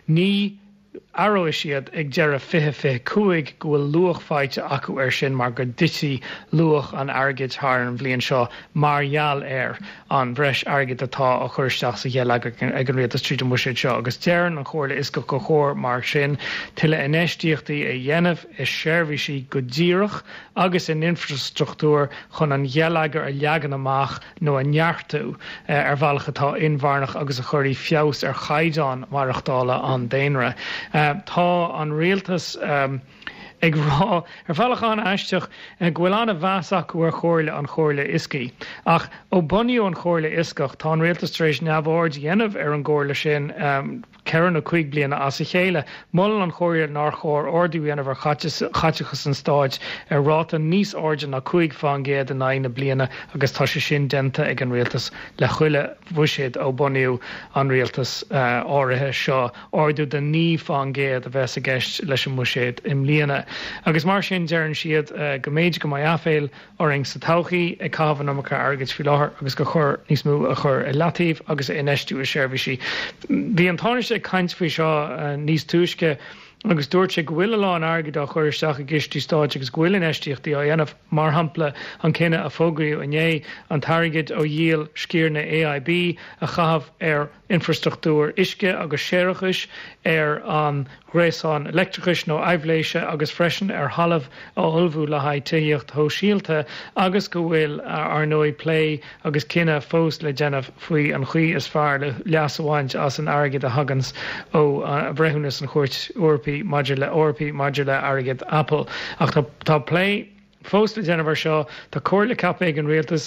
Speaker 16: ní Arrow siad ag dearad fiche fiche cuaig go bhfuil luach fáite acu ar sin mar go dití luach an airgeid thar an bblion seo mar gheall air an bhreis airgeid atá a chuirteach sa ghealagar ag an réaltas tríd an bhuiséid seo. Agus dearan an chóirla is go go chóir mar sin tuile in éistíochtaí a dhéanamh is seirbhísí go ddíireach agus in infrastruchtúr chun an ghealagar a leagan amach nó a neartú ar bhealachatá inmharnach agus a chuirí feabhas ar chaidán marachtála an déanra. Uh, tá an réaltas um, ag rá ar bhealachán eisteach ghfuil anna bheasach ar chóirle an chóirle iscí. Ach ó buníú an chóirle iscach tá an réaltas trééis neamhord dhéanamh ar an gcóirle sin um, ceann a chuig bliana as a chéile. Mull an chóir nar chóir ordú dhéanamh ar chaitechas an stáid ar ráta níos ordan a chuig fan géad an naine bliana agus tá sé sin denta ag an réaltas le chuile bhuiséad ó buníú an réaltas uh, áirithe seo ordú den ní fan géad a bheits a gceist leis an bhuiséad im líana. Agus mar sin dearann siad uh, go méid go mai aféil oring sa tauchaí ag cabhan amachcha airgeid fi láthair agus go chur níos mú a chur i latíh agus in eistú a seirbhísí. Bhí an táiste caint faoi seo uh, níos túisce agus dúirt sé go bhfuil lá an airgeid a chuirteach a gistí stáid agus go bhfuil in eisteachtaí á dhéanamh mar hampla an cinenne a fógraíú iné an targeid ó díal scíorna A I B a chahabh ar infrastruchtúr isce agus séireachais ar an gréasán electricais nó aibhléise agus freisin ar halamh ó olbhú le haid tuíocht thó síalta agus go bhfuil ar nóid lé agus cinenne fós le déanamh faoi an chuí is fearr le leasháint as an airgeid a hagans ó uh, breithúnas an chuirt uirpaí maidir le uirpaí maidir le airgeid Apple. Ach tá lé fós le déanamh seo tá cóir le cap ag an réaltas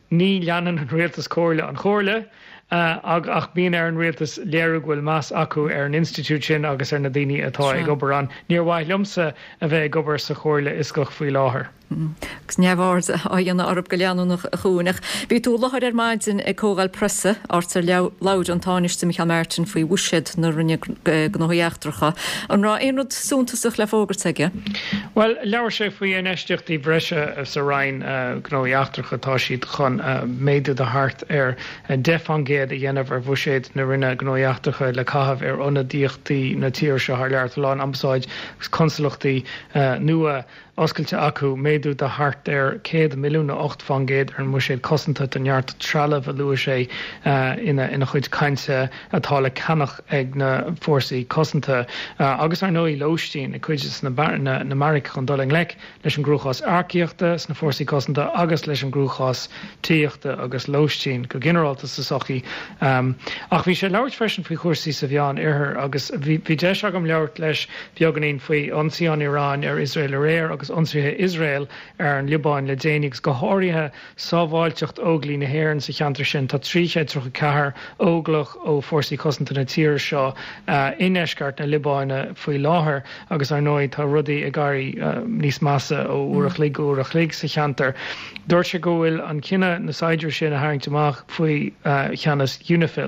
Speaker 16: ní leanan an réaltas cóirle an chóirle, Uh, ag ach bíon ar an réaltas léirú bhfuil más acu ar an institút sin agus ar na daoine atá ag gobar an. Níor bhaith lumsa a bheith gobar sa chóirle iscoch faoi láthair.
Speaker 1: Gus neamhhar a dhéanana orb go leanúnach a chuúnach. Bhí tú láthir ar maidin ag cógáil presa átar leabhd an táiste Michael Martin faoi bhuisead na rinne gnóíachtracha. An rá éonrad súntasach le fógart aige?
Speaker 16: Well, leabhar sé faoi an eisteachtaí breise sa rainn gnóíachtracha tá siad chun méadú de hart ar defan géad a dhéanamh ar bhuiséad na rinne gnóíachtracha le caitheamh ar ionadaíochtaí na tíir se th leart láin amsáid consolachtaí nua oscailte acu méadú de hart ar céad milliúna ocht fangéad ar an muséad cosanta denart trealamh a luair sé ina ina chuid cainte atá le canach ag na fórsaí cosanta agus ar nóí lóistín i chuid na na na Maric chun doling le leis an grúchás arciíochta na fórsaí cosanta agus leis an grúchás tíochta agus lóistín go generalta sa sochaí ach bhí sé leabhart freisin faoi chósaí sa bheán arthar agus bhí deis agam leabhart leis beaganín faoi ionsaí an Irán ar Israel a réir agus ionsaithe Israel ar an Libáin le déananig go háirithe sábháilteocht óglaí na hhéireann sa cheantar sin tá tríchéad trocha cethir óglach ó fórsaí cosanta na tíir seo in eisceart na Libáine faoi láthair agus ar nóid tá rudaí a gairí níos massa ó uairach lig uairach lig sa cheantar. Dúirt sé go bhfuil an cinenne na saidir sin a haingteach faoi cheannas UNIFIL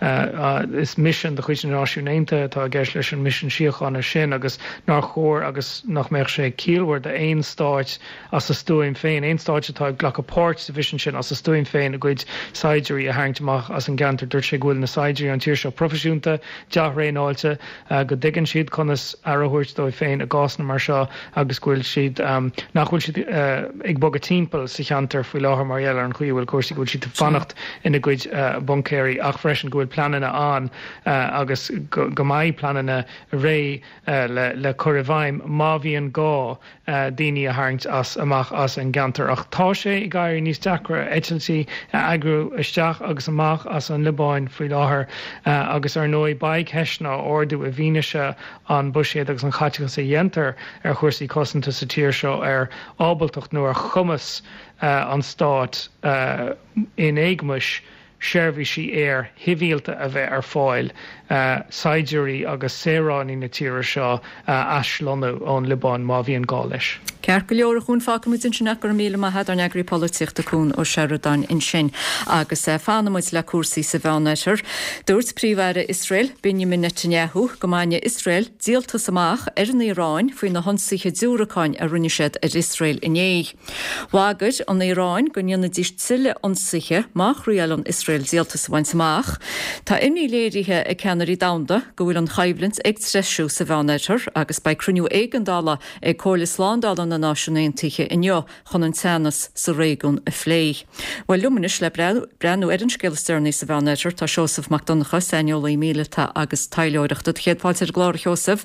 Speaker 16: is mission de chuid náisiúnénta tá gceis leis an mission siochána sin agus nach chóir agus nach meich sé cíalhar de éon stáit as a stúim féin éon stáit atá ghlach apát sa vision sin as a stúim féin a gcuid saidirí a haingteach as an gantar dúirt sé ghfuil na saidirí an tíir seo profisiúnta deach réáilte go dtigann siad chunas arthúirt dó féin a gásna mar seo agus ghfuil siad nachhfuil siad ag bogad timppel sa cheantar faoi láthair mar eile an chuí bhfuil cuasaí ghfuil siad fannacht ina gcuid buncéirí ach freisin ghfuil planana an agus go maiid planana ré le choirmhaim má bhíonn gá daoine a tharint as amach as an gantar ach tá sé i gaiir níos deacra etiltí agrú isteach agus amach as an Libáin faoi láthair agus ar nói baig heisna orú a bhíneise an buséad agus an chaiteachas sa dhéantar ar chuirsaí cosanta sa tíir seo ar ábaltocht nó ar chumas an Stát in éigmuis seirbhí sí air híbhíalta a bheith ar fáil saidirí agus séránaí na tíire seo aislonú ón Libáin má bhíon gá leis.
Speaker 1: Cear go leor chun fáca mu sin gur míle mai head an eagraí políochta chun ó Sheridan in sin agus fanmuid le cuasaí sa bheannéir. Dúirt príomhhaire Israel Benjamin Netanyahu go maine Israel díaltas amach ar an Iráin faoin na honsaithe dúracáin a runneisiad ar Israel iné. Bhágad an Iráin go ndeanna díst tuile ionsaithe más riail an Israel díaltas bhaint amach. Tá imní léirithe a ceannarí damda go bhfuil an chaimhlint ag treisiú sa bheannéir agus ba cruniú éigeandála ag cóirla sláándála na náisiúnéontaithe inneo chun an teannas sa réigiún a phlé. Bhfuil lumanis le breanú ar an scéalsteirní sa bheannéir tá Seosamh MacDonagha Sainiola míleta agus taileoireachta chéadfáilte glár Seosamh.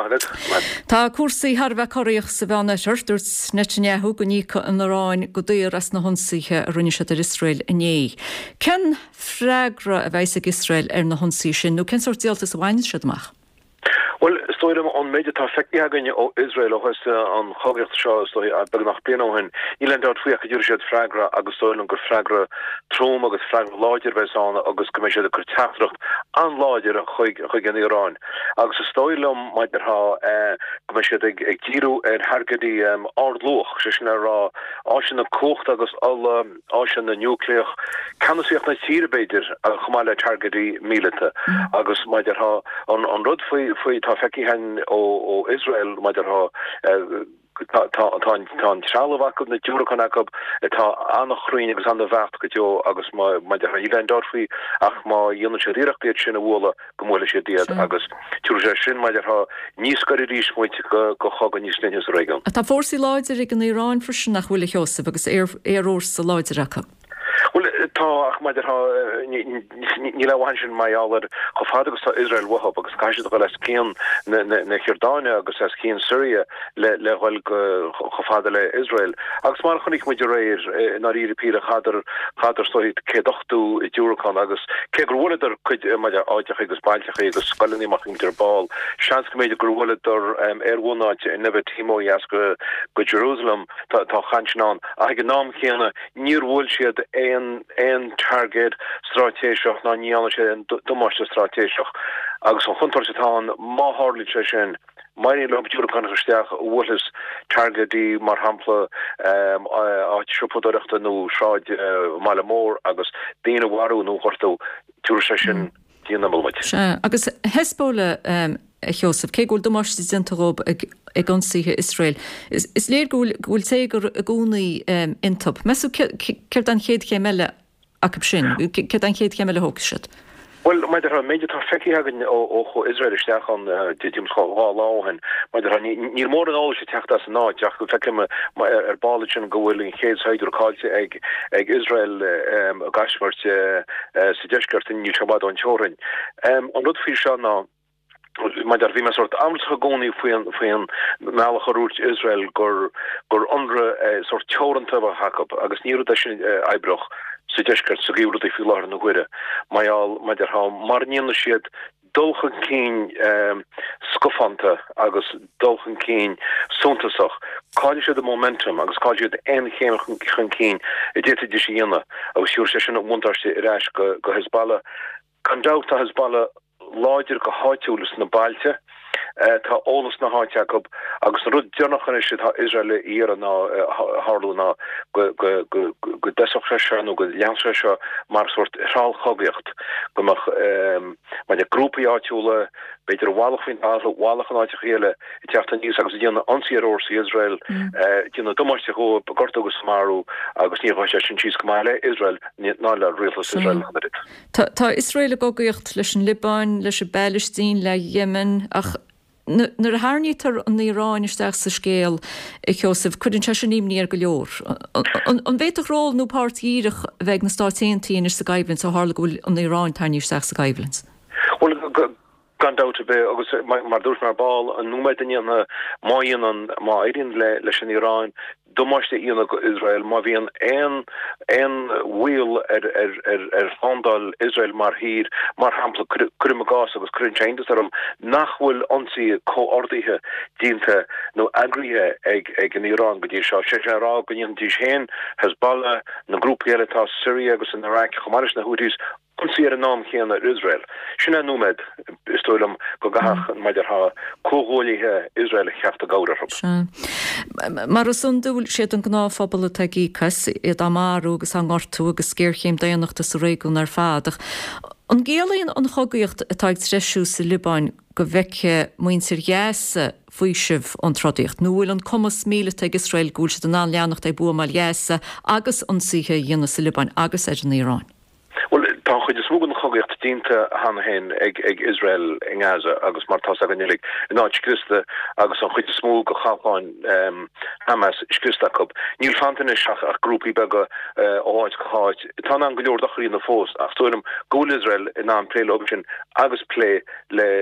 Speaker 1: Tá cuasaí Harbheith choíoch sa bheannéir dúirt Netanyahu go nícha an Iráin go dtíir as na honsaithe a runneisiad ar Israel inné. Cen freigra a bheith Israel ar na honsaí sin nó cen sort díaltas a bhain siad amach?
Speaker 17: Well, stoid an méide tá feici haganne ó Israel ó chuiste an chogacht seo stoi a bag nach blianóhin. Ílen dát fuiach a dúir siad freigra agus stoil an gur freigra tróm agus freigra láidir bheitsána agus go méisiad a gur teachtracht an láidir a chuig chuig an Iráin. Agus a stoilm maidir ha go méisiad ag díú ar hargadí ardlóch sé sin rá ásin na cocht agus all ásin na núcleach canasíocht na tírbeidir a chumáile hargadí mílete agus maidir ha an an rud faoi faoi tá feici hen ó Israel maidir ha tá tralahhaú na dúrachan acu tá annach chroin agus an bhecht go deo agus maidir i bhein dorfaí ach má dionne sé riachtaíad sin a bhla go mla sé diaad agus tú sé sin maidir ha níos go rís muinte go chagan níos linne régan.
Speaker 1: A tá fórsaí láidir ag an Iráin frisin nach bhfuil Seosamh agus ar ór sa láidir acu.
Speaker 17: Well, Tá ach maidir ní lehain sin mai áir chofagus tá Israel wahab agus caiisi go leis cían na Jordáine agus as cían Syria le lehil chofada le Israel. Agus mar chunig muidir réir na ri píre chadar chadar stoid cé dochtú i dúraán agus cé grúidir chuid maidir áideach agus bailteach agus scoilníach intir ball. Seans go méidir grúidir arhúnáte in nebe tímó as go go Jerusalem tá chaintán a go nám chéanana níorhúil siad éon éon target stratéiseach ná níana sé an domáiste stratéiseach agus an chuntar se tá má hálí sin mai le dúraán gesteach bhlas targetí mar hapla áit siúpaachta nó sráid meile mór agus déana warú nó chuirtú túr se sin díanamid.
Speaker 1: Agus hespóla Joseph cé gúil domáiste dintarób ag gonsaithe Israel. Is léir gúil té gur a gúnaí intop. Mesú ceir an chéad chéile ac sin, ce an chéad chéile hógisiid.
Speaker 17: Well meidir ha méidir tar feki hagen ó cho Israelsteach an diimsá láhen, meidir ha ní mór an á se techt as ná teach go feke ar ballin gohfuil chéad heidir cáilte ag ag Israel a gasmart sa deiskart in Newchabad an Chorin. An rud fi se ná maar daar wie men soort amtsgegoni voor voor melige route Israel gur gur andere uh, soort choren te hebben hakop agus niet dat je uitbroch suggestkert zo geeft dat ik veel langer nog weer maar al maar daar gaan maar niet shit dolgen keen um, skofante agus dolgen keen sontasach kan je de momentum agus kan je de en geen geen keen dit is jene als je session op montage reis go go Hezbollah kan doubt dat Hezbollah láidir go háitiúlas na bailte tá ólas na háite go agus rud dearnachan is tá Israel íar ná hálú ná go deachre se nó go leanse se mar soort ráil chogaocht gomach mai de grúpa áitiúla beidir bhálachhain áil bhálachan áite chéile i teachta níos agus díanana ansiaróir sa Israel díanana domáiste go begort agus marú agus níorhaise sin tíos go máile Israel ná le rialtas Israel.
Speaker 1: Tá Israel gogaocht leis an Libáin leis a Palestín le Yemen ach Nuair a hánítar an Iráin isteach sa scéal i Joseph chuann se sin níomh níor go leor. An bhéadach ról nó páirtíírech bheith na státíontaí is sa gaiblins a hála gohfuil an Iráin tainníir isteach sa gaiblins.
Speaker 17: Gan doubt be agus mar dús mar ball an númeid in na máon an má éidirn le leis an Iráin domáiste íana go Israel má bhíon an an bhil ar ar ar ar fandal Israel mar hir mar hapla cruime gas agus crunchaintas arm nachhfuil ansaí comhordaithe dínta nó agrithe ag ag an Irán go dtí seo sé rá go dtíon tí héin Hezbollah na grúpa eile tá Syria agus an Iraq chomaris na Houthis consider an naam chéan ar Israel. Sinna númed is stoilm go gahach an maidir ha cóhólithe Israel cheafta gáda rub.
Speaker 1: Mar os an dúil siad an gná fabal a teí cos iad amarú agus an ortú agus scéirchéim daanachta sa réún ar fádach. An géalaíon an chogaíocht atá ag treisiú sa Libáin go bheice muintir dhéasa faoi sibh an trodíocht. Nuail an commas míle ag Israel gúil se an ná leannacht ag bua mal dhéasa agus an síthe dhéana sa Libáin agus ag an Iráin.
Speaker 17: Tá chuid is múgan chogaocht dínta hana hen ag ag Israel in Gaza agus mar tá agan nilig in áit Christa agus an chuid is smú go chaáin Hamas Christa cup. Níl fantain is seach ach grúpi bega óáid go háid. Tá an goleor dochaí na fós ach stoilm gúil Israel in an play option agus play le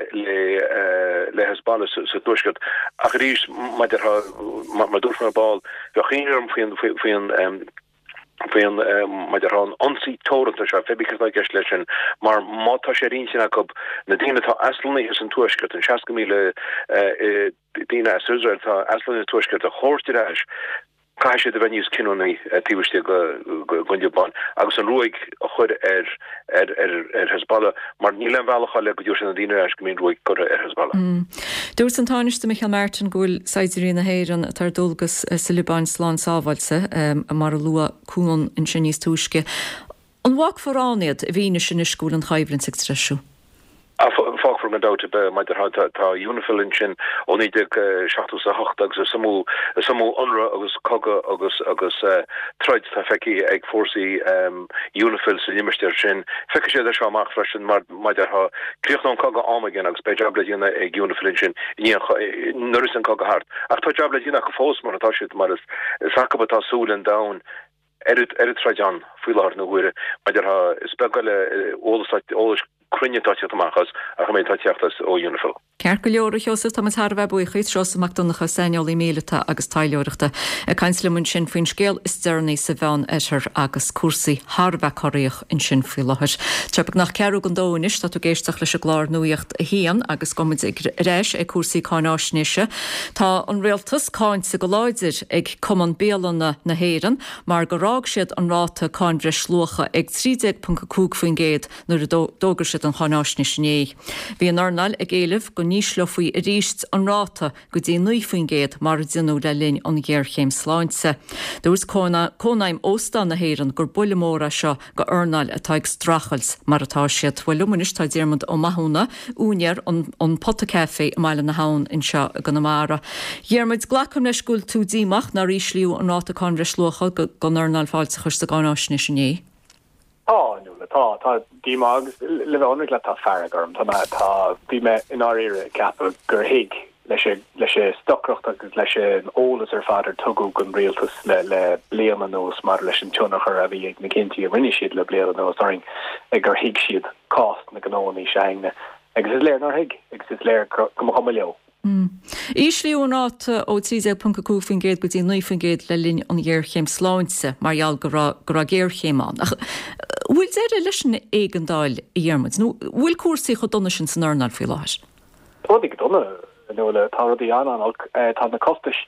Speaker 17: le le Hezbollah sa dúisgad ach rís maidir mar dús mar ball bheochíarm faoin faoin Bhíon maidir an ansaí tóiranta se febichas na gceist leis sin mar mátá sé rína go na dtíine tá eslaní is an tuaisceart an seaca míle dtíine as Israel tá eslaní tuaisceart a chóirtireis caiise de bheníos cinúnaí tíhaiste go gunneabán agus an ruig a chud ar ar ar Hezbollah mar ní le bhealacha le go dúir sin na dtíine eis go mín ruig go ar Hezbollah.
Speaker 1: Dúirt an táiste Michael Martin gúil Saidirína héireann tar dulgus sa Libáin slán sábhailse a mar a lua cúnan in sin níos túisce. An bhhac forrániad a bhíine sin is scúil an chaibhlinn sig treisiú.
Speaker 17: Fág from a doubt be maidir tá Unifil in sin óníidir seachtú sa hocht agus samú samú onra agus coga agus agus troid tá feici ag fórsaí Unifil sa nimmersteir sin feice sé seo amach freisin mar maidir ha críochtán coga amagin agus bei jobla dhéanana ag Unifil in sin nuris an coga hart. Ach tá jobla dhéanana go fós mar atá siad mar is sacbatá súlan dain erit erit trajan fuilar na gure maar der ha spegale alles alles crunne tatje amachas a mé tatachtas ó Unifil.
Speaker 1: Ceir go leor Joseph Thomas Harveh buchaid tro amachúnacha seinol méta agus taileireachta a caiinslemun sin faoin scéal is dearnaí sa bhean éir agus cuasaí Harveh choíoch in sin fi láthir. Trepach nach ceú an dóis tá tú géisteach leis a glár nuíocht a hían agus gomid ag réis ag cuasaí cánáisnéise. Tá an réaltas cáin sa go láidir ag cuman béalanna na héan mar go rág siad an ráta cáinre slócha ag trídé punt cúg faoin géad nuair a dógur siad an chánáisnéise né. Bhí an ornal ag éileh go níos le faoi a ríist an ráta go dtí nuí faoin géad mar dinú le linn an ggéirchéim sláinte. Dús cónaim óstan na héan gur bulamóra seo go ornal atá ag strachels mar atá siad bhfuil lumanis tá déirmid ó maithúna únear an potacéfé meile na hán in seo gan namara. Dhéarmid ghlacham leis gúil tú díach na rísliú an ráta cáinre slócha go gan ornal fáilte chusta gánáisnéise né.
Speaker 18: Tá nula tá tá dímag le bhánra le tá ferragorm tá tá bhí me in áíire ceapa gur hiig leis leis stocrocht agus leis an ólas ar fáidir tugu gon réaltas le le blian an nós mar leis an tunachar a bhí ag na cinnti a rinne siad le blian an nós oring ag gur hiig siad cost na gnóí seangna agus is léir nar hiig agus is léir go chuma leo.
Speaker 1: Íslíú an áit ó trídé punt cúg faoin géad go dtí nuí faoin géad le linn an ggéirchéim sláinte margheall go raibh géirchéimán. Bhfuil déidir leis na éigeandáil i dhéarmid, nó bhfuil cuasaí chu donna sin san ornal faoi láthir?
Speaker 18: Tádig donna nó le táradí anán tá na costais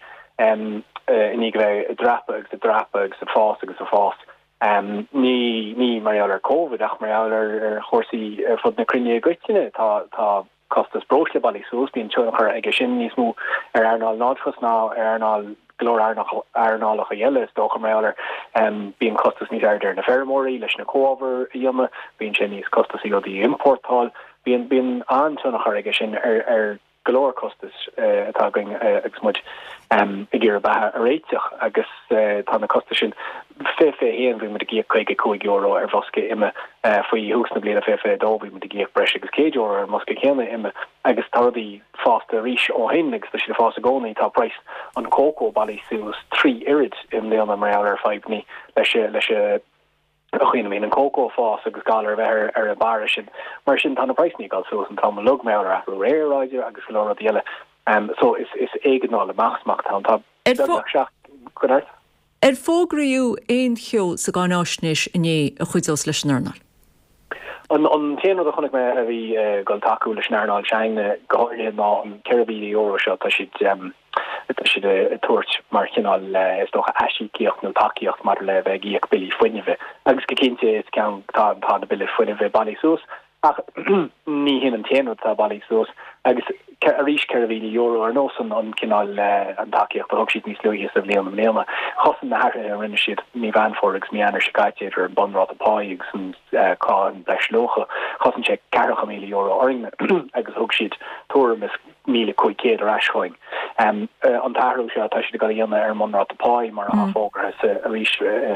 Speaker 18: iní go bheith drapa agus a drapa agus a fás agus a fás. Ní ní margheall ar COVID ach margheall ar chósaí fud na crinne goitine tá tá costas brosle ballí sús bíon tuachar ag sin níos mú ar airnáil nádfas ná ar airnáil glór airnálacha dhéile dócha méallar bíon costas níos aidir na fermóí leis na cóver dhiome bíon sin níos costas í í importáil bíon bíon antuachar ag sin ar ar glór costas atá going agus muid i ggéir bathe a réiteach agus tá na costa sin fé fé héan bhí mu gé chuige cúig euro ar bhosca imime faoi hús na bliana fé fé dó bhí mu gé breis agus cé euro ar mosca chéanna imime agus tádaí fásta ríis ó hin agus tá si fásta gcónaí tá preis an cócó bailí sús trí irid im léana mar ar feibní leis leis a chuoine mé an cócó fás agus gáil ar bheith ar a bar sin mar sin tána preisní gáil sús an tá lug mé ar a réráidir agus go le diaile so is is éigeáil amachsmacht tá tá
Speaker 1: Er fógraú éon cheol sa gánáisnéis iné a chuidós leis nárnal.
Speaker 18: An an téanú a chunig me a bhí gáil taú leis nárnal seanna gáirlíon ná an ceirhí euro seo tá siad tá siad a tuairt mar cinál is dócha eisííocht nó takeíocht mar le bheith íoch bilí foiineh agus go cinnte is cean tá tá na bilí foiineh bailí sús ach ní hin an téanú tá bailí sús agus a rís ceirhí euro ar nó an an cinál an takeíocht a thug siad níos luúhí sa bblion am léana chosan na hair a rinne siad ní bhanforgus míanaar sigáitiid ar banrá apáig san cá an leis locha chosan sé cecha mí euro orine agus thug siad tuair is míle chuicéad ar aischoing an taú se tá si go dhéanana ar manrá apáid mar a fógur a rís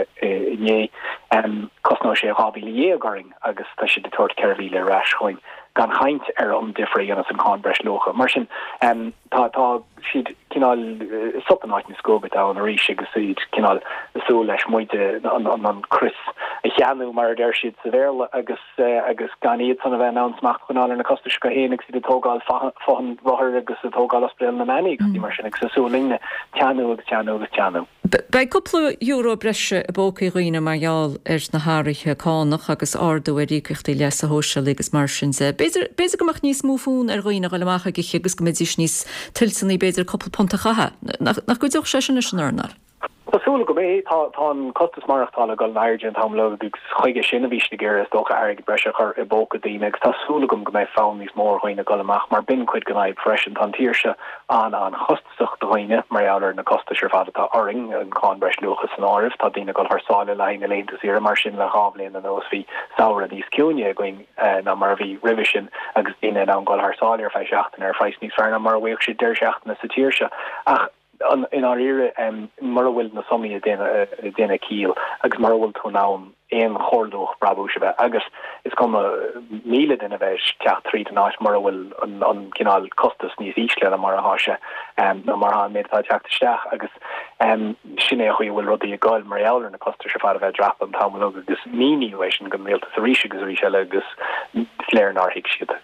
Speaker 18: iné cosná sé rábí léagaring agus tá si de tuairt ceirhí ar aischoing gan haint ar an difrií an an cá breis locha mar sin tá tá siad cinál sopanáid na scóbit an a ríis agus siad cinál sú leis muide an an Chris a cheanú mar d siad sa bhéle agus agus gan iad san a bheith ansmacht chunáil na costa go héananig si de tógáil fan rothir agus a tógáil ospreil na menig í mar sin ag sa súlingne teanú agus teanú agus teanú.
Speaker 1: Bei coppla euro breise a bócaí roioine margheall ar na háirithe cánach agus ardú a rícuchttaí leis a hóseil agus mar sin sé. Béidir goach níos múfún ar roioine go leach giche agus go méidir níos tilsanní béidir coppla ponta chathe. nach go dúch sé sin is nárnar.
Speaker 18: Tásúla go mé tá an costas marachtála go nairgin tam le gus chuige sinna bhísna ggéir is dócha air breise chu i bóca daine agus tásúla gom go méid fán níos mór chuoine go amach mar bin chuid go naid freisin an tíirse an an chostasach dohaine mar ealar na costa ar fad atá oring an cá breis luchas an áirih tá daine go thsáile leine léonnta sí mar sin le hábléon an os bhí saoir a níos ciúne going na mar bhí rivision agus daine an gáil thsáile ar feith seachtain ar feith níos fearna mar bhíoh si deir seachtainna sa tíirse ach in our ire um, mar bhfuil na somí déna cíl agus mar bhfuil tú ná éon chorlúch brabú se bheith agus is kom míle in a bheith teach trí an áis mar bhfuil an cinál costas níos ísle a mar a háise na mar an méidtá teachtasteach agus sinné chuí bhfuil rudí a gáil mar eir na costa se far a bheith drap an tam agus míníéis go méalta a rí agus rí seile agus léir náhiic siad.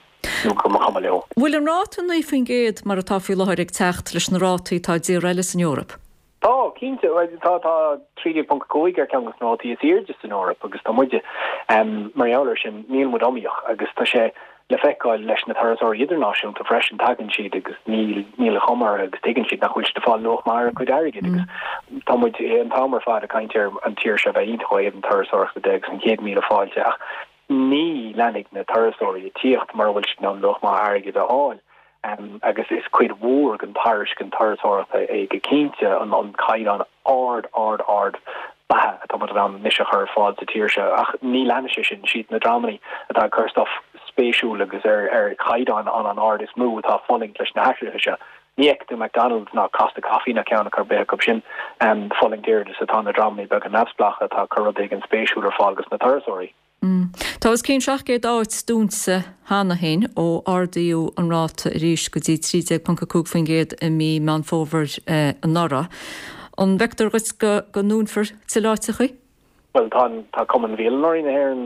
Speaker 1: Bhfuil an rátan é fin géad mar atá fi leir ag techt leis na rátaí tá dí réile in Europa.
Speaker 18: Tá cínte tá tá trí punt goig ar cegus nátaí is ir just in Europa agus tá muide mar eir sin níl mu amíoch agus tá sé le feicáil leis na tharatóir idirnáisiúnta freisin tagann siad agus níl níl chomar agus tegann siad nach chuil de fáil nóch mar chuid airige agus tá muid an támar fád a caiintear an tíir se bheith intáid an tharatóir go degus an chéad míle fáilte ach ní lenig na tharatóirí tíocht mar bhfuil sin an nóch mar airige de áil Um, agus is cuid mhór an parish an tartóirta é go céinte an an caiid an ard ard ard bathe atá an mis chur fád sa tíirse ach ní lenne sin siad na dramanaí atá chustof spéisiú agus ar ar caiidán an an ard is mú atá falling leis na heise. Níag do McDonald's ná costa caí na ceanna chu be go sin um, falling deir is atá na dramanaí be an nafsplach atá chu an spéisiú ar fágus na tartóirí.
Speaker 1: Mm. Tá was cén seach géad áit stúnsa hána hain ó ardaíú an ráta a ríis go dtí tríte punca cúg faoin géad i mí man fóver uh, an nora. An vector gus go, go núnfar til láite chuí?
Speaker 18: Well tá tá common bhéalóirí na hairann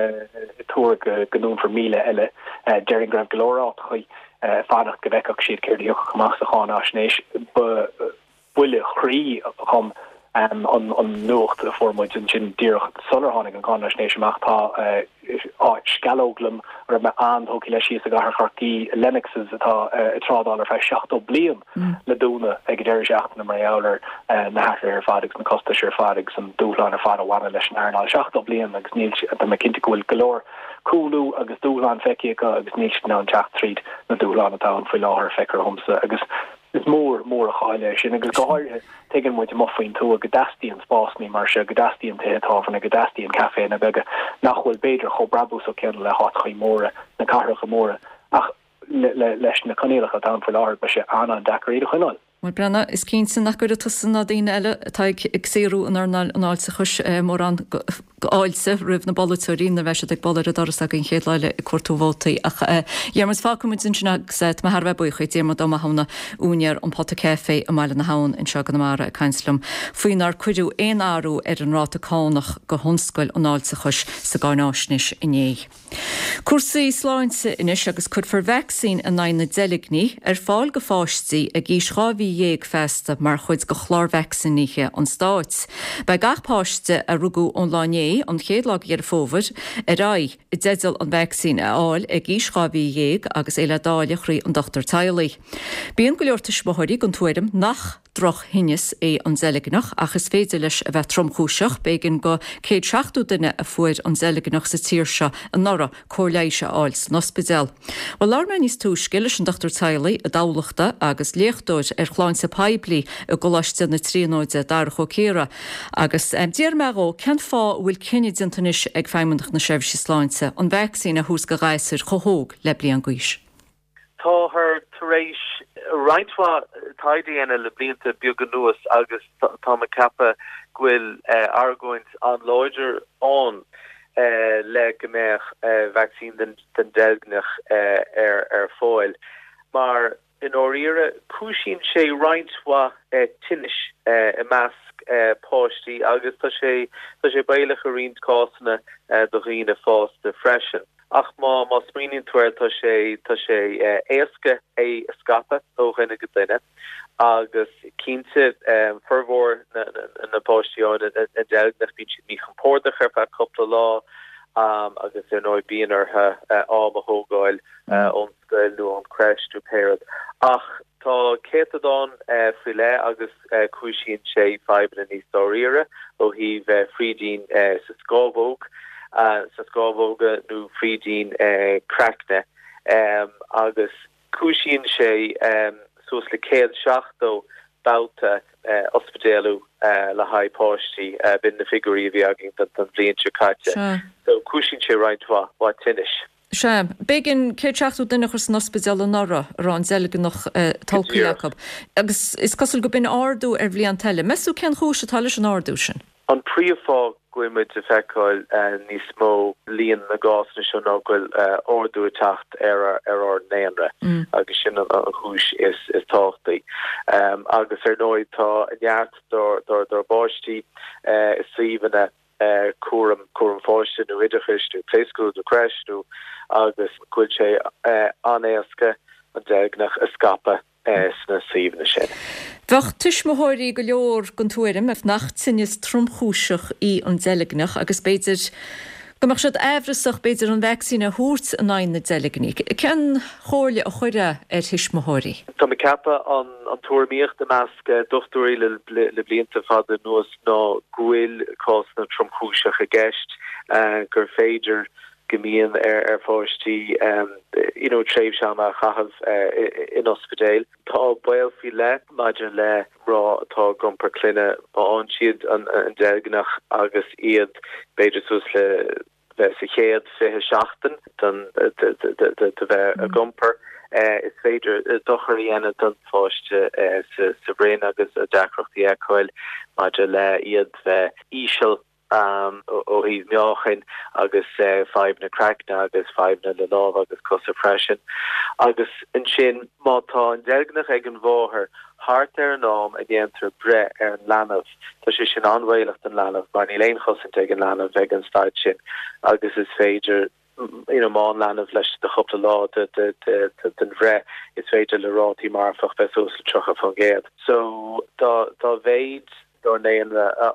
Speaker 18: túair go núnfar míle eile dearing grab golórát chuí fádach go bheicach siad céir dioch chumach sa cháin asnéis buile chrí chum Um, an an nucht a formuid an sin dieach solarhannig an conneisnéisiach tá áit scalóglum ar me an hoki lei si a gar chartí Lennoxes atá trádal fe seachtó blian le dúna ag déir seach na marir na ar fadigs na costa ar fadigs an dúlan ar fad ahána leis an airná seachtó blian agus níl me cinnte gohfuil golóir coolú agus dúlan feicecha agus níl ná an teach tríd na dúlan atá an foioi láthir feicar homsa agus is mór mór a chaile sin agus gáir tegin muid moffaoin tú a godastíon spásní mar se godastíon tétáfan a godastíon café na bege nachhfuil beidir cho brabú so cen le hat chuí móra na carcha móra ach leis na canélacha da for láir be se anna an dacaríide chuáil.
Speaker 1: Mar brenna is cín san nach go a tusan na daine eile tá ag séú an anáilsa chus mór an áilse rih na bolúí na bheisi ag bollar a doras a gin chéad leile i cuatúhótaí ach dhéarmas fácumid sin sinna set me har webbucha déar do hána únear an potta céfé a meile na hán in seo mar a caiinslam. Fuoinar cuiidú éon áú ar an ráta cánach go honscoil an áilsa chus sa gánáisnis iné. Cuasaí sláinte inis agus chud for vaccín a naine deligní ar fáil go fáistí a gí sráhí dhéag festa mar chuid go chlár vacciníe an stáit. Bei gachpáiste a rugú online an chéadlag ar fóver a ra i dédal an vaccín a áil a gí sráhí dhéag agus éile dáile chrí an doctor Tailí. Bíon go leorta smoirí an tuairim nach droch hinnes é an zeligenach achas féidir leis a bheith tromchúiseach begin go céad seachtú duine a fuid an zeligenach sa tíirse an nora cóirléise áils nospidel. Well larme níos tú skilles an doctor Tailí a dálachta agus léchtúid ar chláin sa peblií a goláiste na tríóide dar cho céra agus um, déir meró cean fá bhfuil cinenne dintanis ag feimimendach na sebhsí sláinte an vaccín a hús go gaiisir chothóg le bli an gcuis.
Speaker 19: Tá her taréis reinintá taidíana le blianta beagán nuas agus tá a cappa ghfuil argóint an láidir an le goméich vaccín den delgnach ar ar fáil. Mar in áíire cúisín sé reinintá tinis i measc páistí agus tá sé tá sé bailach a riint cásanna do riine fásta freisin. Ach má má smínin tuair tá sé tá sé éasca é scapa ó rinne go duine agus cínte ferhór na páistíán a deagnach bí ní champórdach ar fe coppla lá um, agus ar nó bíonartha am a hógáil onscail nó an creistú péad. Ach tá céadán fri le agus cúisín sé feban in níostóíire ó híh frídín sa scábóg. Uh, sa scábóga nó frídín uh, crackne um, agus cúisín sé um, sos le céad seachtó bouta uh, ospedéalú uh, le haipáistí uh, bin na figurí bhí agin an bblion caite. So cúisín sé reinintá bhá tinis.
Speaker 1: Se begin céirteachú duine chus an ospedéal an nora rán zeige noch uh, talcu Jacob. Agus is cosúil go bin ardú ar bblion teile. Mesú cen chúis a tal an ardú sin?
Speaker 19: An príomhá goimiid de feáil ní smó líon na gásna seo ná goil orú tacht ar ar or néanre agus sin an chúis is is táchtaí agus ar nóid tá neart dor báistí is síhanna cuam cuam fáiste nó idirchis nó pléiscú nó creisú agus cuil sé anéasca an déagnach a scapa sna síomna sin.
Speaker 1: Bheith tuismóirí go leor gon tuairim a nacht sinnes tromchúiseach í an deilegnach agus beidir gomach siad éhrasach beidir an vaccína hút a nain na deilegní. Cean chóirle a chuire ar tuismóirí.
Speaker 19: Tá me cappa an an tuairmíocht de measc dochtúirí le le blianta fada nuas ná gúil cás na tromchúiseach a gceist gur féidir gemeen er er fáistí you know tréimh se a chahabh in ospedéil. Tá bail fi le maidir le rá atá gomper cluine an siad an deilgnach agus iad beidir sus le bheith sa chéad fiche seachtain den de bheith a gomper. Is féidir docharí ena don fáiste sa bréin agus a deachreachtaí eáil maidir le iad bheith ísisiil Um, ó hí meáchan agus uh, five na crackna agus five na le láh agus cosuppression agus an sin mátá an deilgnach ag an bmháthair hart ar an nám a dhéantar bre ar an leanamh tá sé sin anmhaoilecht an leanamh mar ní léon chosint ag an leanamh ag an staid sin agus is féidir you know má an leanamh leis de chopla lá den bhre is féidir le rátí marfach be sósla trocha fan géad so dá dá bhéid door nean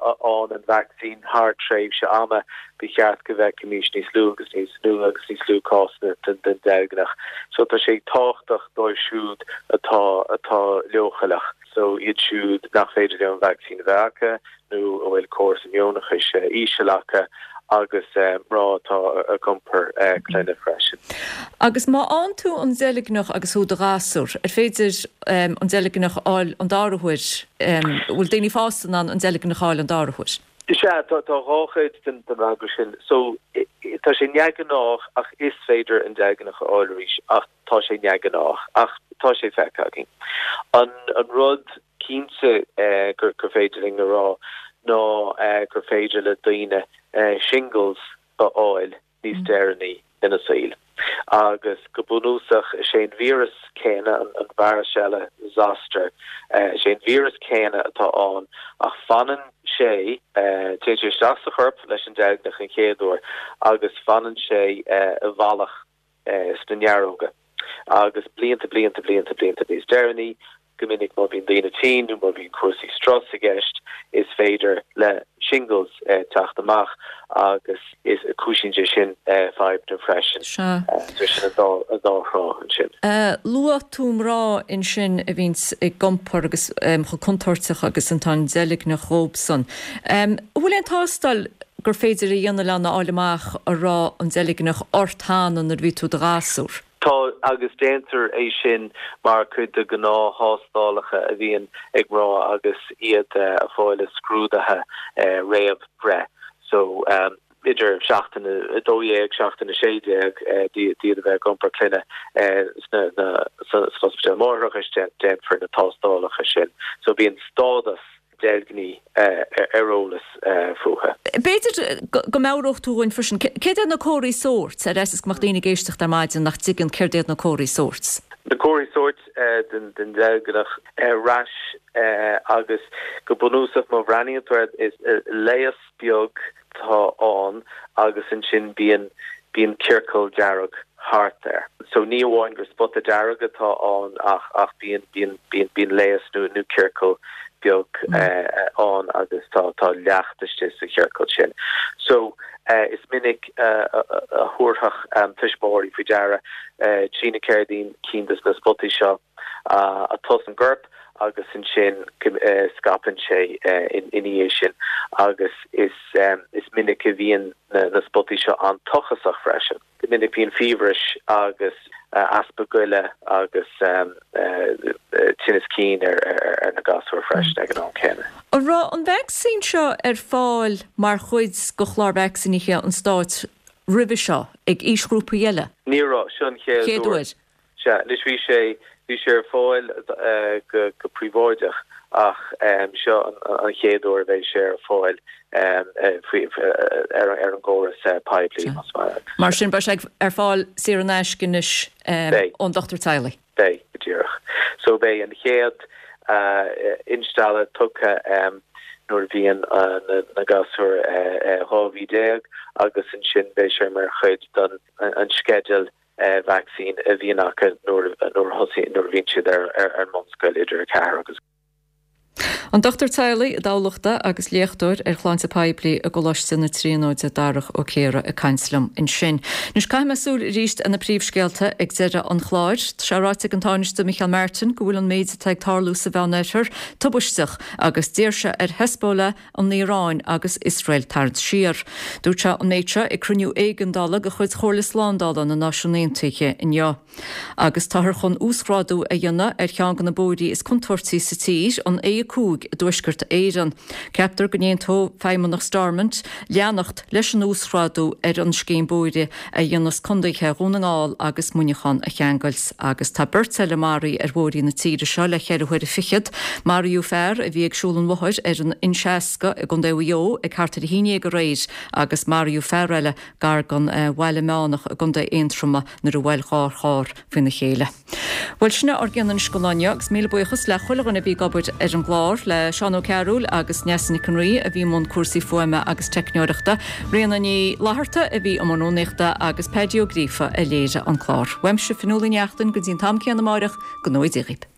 Speaker 19: an an vaccine hard tréimh se ama be cheart go bheith commis ní slú agus ní slú agus ní slú cosna den deilgnach. So tá sé táchtach dóir siúd atá atá leochalach. So iad siúd nach féidir an vaccine bheacha nó ó bhfuil cós an jónach is ísisilacha agus rátá a gomper kleine freisin.
Speaker 1: Agus má an tú an deilegnach agus ú de rasúr, ar féidir an deilegnach áil an dáhuiir bhfuil déine fástan an an deilegnach áil an dáhuiir.
Speaker 19: Is sé tá ráchaid den den agus sin, so tá sé neaganách ach is féidir an deilegnach áilrís ach tá sé neaganách ach tá sé feicagin. An an rud cínse gur gur féidiring a rá nó gur féidir le daoine shingles a oil níos deirní in a síl. Agus go bunúsach sé vírus céine an varicella zoster sé vírus céine atá an ach fanan sé te sé sta a churp leis an deilgnach an chéadúir agus fanan sé a bhalach stanjaróga agus blianta blianta blianta blianta níos deirní gomininic má bín lína tí nó má bín cuasí stras a gceist is féidir le shingles uh, tacht amach agus is a cúsinge sin uh, five depression sin a dárá an sin.
Speaker 1: Lua túm rá in sin a víns ag gompar agus um, chu contortach agus an tá deilig na chóbson. Um, bhfuil an tástal gur féidir a dhéanana lena áileach a rá an deilig nach ortán an ar ví tú de rasúr.
Speaker 19: Tá agus déantar é sin mar chud de gná hástálacha a bhíon ag rá agus iad a fáile scrúdathe réamh bre. So um, idir seachtain a dóéag seachtain a séideag díad a bheith gompar cluine na hospital mórach is den for na tástálacha sin. So bíon stádas deilgní arólas fuha.
Speaker 1: Beidir go máirecht túin frisin, céad na cóirí sórt a reis mar daoine géisteach ar maidin nach tuigeann céirdéad na cóirí sórt.
Speaker 19: Na cóirí sórt den den deilgnach ras agus go bunúsach má bhreaníonn is léas beag tá an agus an sin bíon bíon circle dearg hart there. So ní bháin gur spot a dearg atá an ach ach bíon bíon bíon bíon léas nó nó circle beag an agus tá tá leachtaiste sa circle sin. So uh, is minnig uh, a thuairthach um, tuismóirí faoi deara Gina Cardine cíntas na spotaí seo a tos an gurp agus in sin uh, scapan sé uh, in iní sin agus is um, is minnig a bhíon na, na spotaí seo an tochasach freisin. Minnig bhíon feverish agus uh, aspaguile agus um, uh, uh, tinnis cín ar, ar, ar na gasúir freisin ag an an céine.
Speaker 1: An rá an vaccín seo ar fáil mar chuid go chlár vacciníe an stáit ribbe seo ag ísgrúpa eile.
Speaker 19: Nírá sin chéadúir. Se lis bhí sé bhí sé ar fáil go go príomhóideach ach seo an chéadú bheith sé ar fáil ar an ggóras pipeline mas mar.
Speaker 1: Mar sin ba ar fáil si an eiscinis ón Doctor Taylor.
Speaker 19: Bé dúch. So bé an chéad installe tucha nuair bhíon na gasúir hábhí déag agus an sin bé sé mar chuid don an schedule vaccine a bhíonach nuair hosí nuair bhíonn siad ar mscoil idir ceathar agus.
Speaker 1: An Doctor Taylor a dálaachta agus léchtúir ar chláinte peblií a goláiste na tríóid a darach ó chéra a Keinslam in sin. Nus caiimesú ríist in na príomhscéalta ag deire an chláir, seráite an táiste Michael Martin go bhfuil an méid teag tarlú sa bhenéir tubuisteach agus déirse ar Hezbollah an Íráin agus Israel tart siar. Dúirte an méite i cruniú éigendála go chuid chóirlasládála na náisiúnéontaithe inniu. Agus táthar chun úsráú a dhéanana ar cheangan na bóirí is contortaí sa tír an é cúg dúisgurt éan. Ceaptar gnéontó feimmanach Starmont leannacht leis an úsráú ar an scéim bóide a dhéanas condaithe rúnaáil agus muinechan a cheangailt agus tá Bertile Marí ar bhórí na tíre seo le cheirhuiir a fichiid. Mariú Fear a bhí agsúlan mhaid ar an inseasca a gundéhío ag cartar híine go réid agus Mariú Fearile gar gan bhile meánach a gundé éontrama nar a bhil chár chár fin na chéile. Bhil sinna ar gceanna scoláine agus míle buchas le chuileganna bhí gabud ar an glár le Seán O'Carroll agus Nesanna Conraí a bhí món cuasaí foiime agus teicneoireachta, rianna ní látharta a bhí amónéachta agus Peidio Grífa a léire an chlár. Weimse finúlaíneachtain go dtíon tamcéan na máireach go nóid éiríb.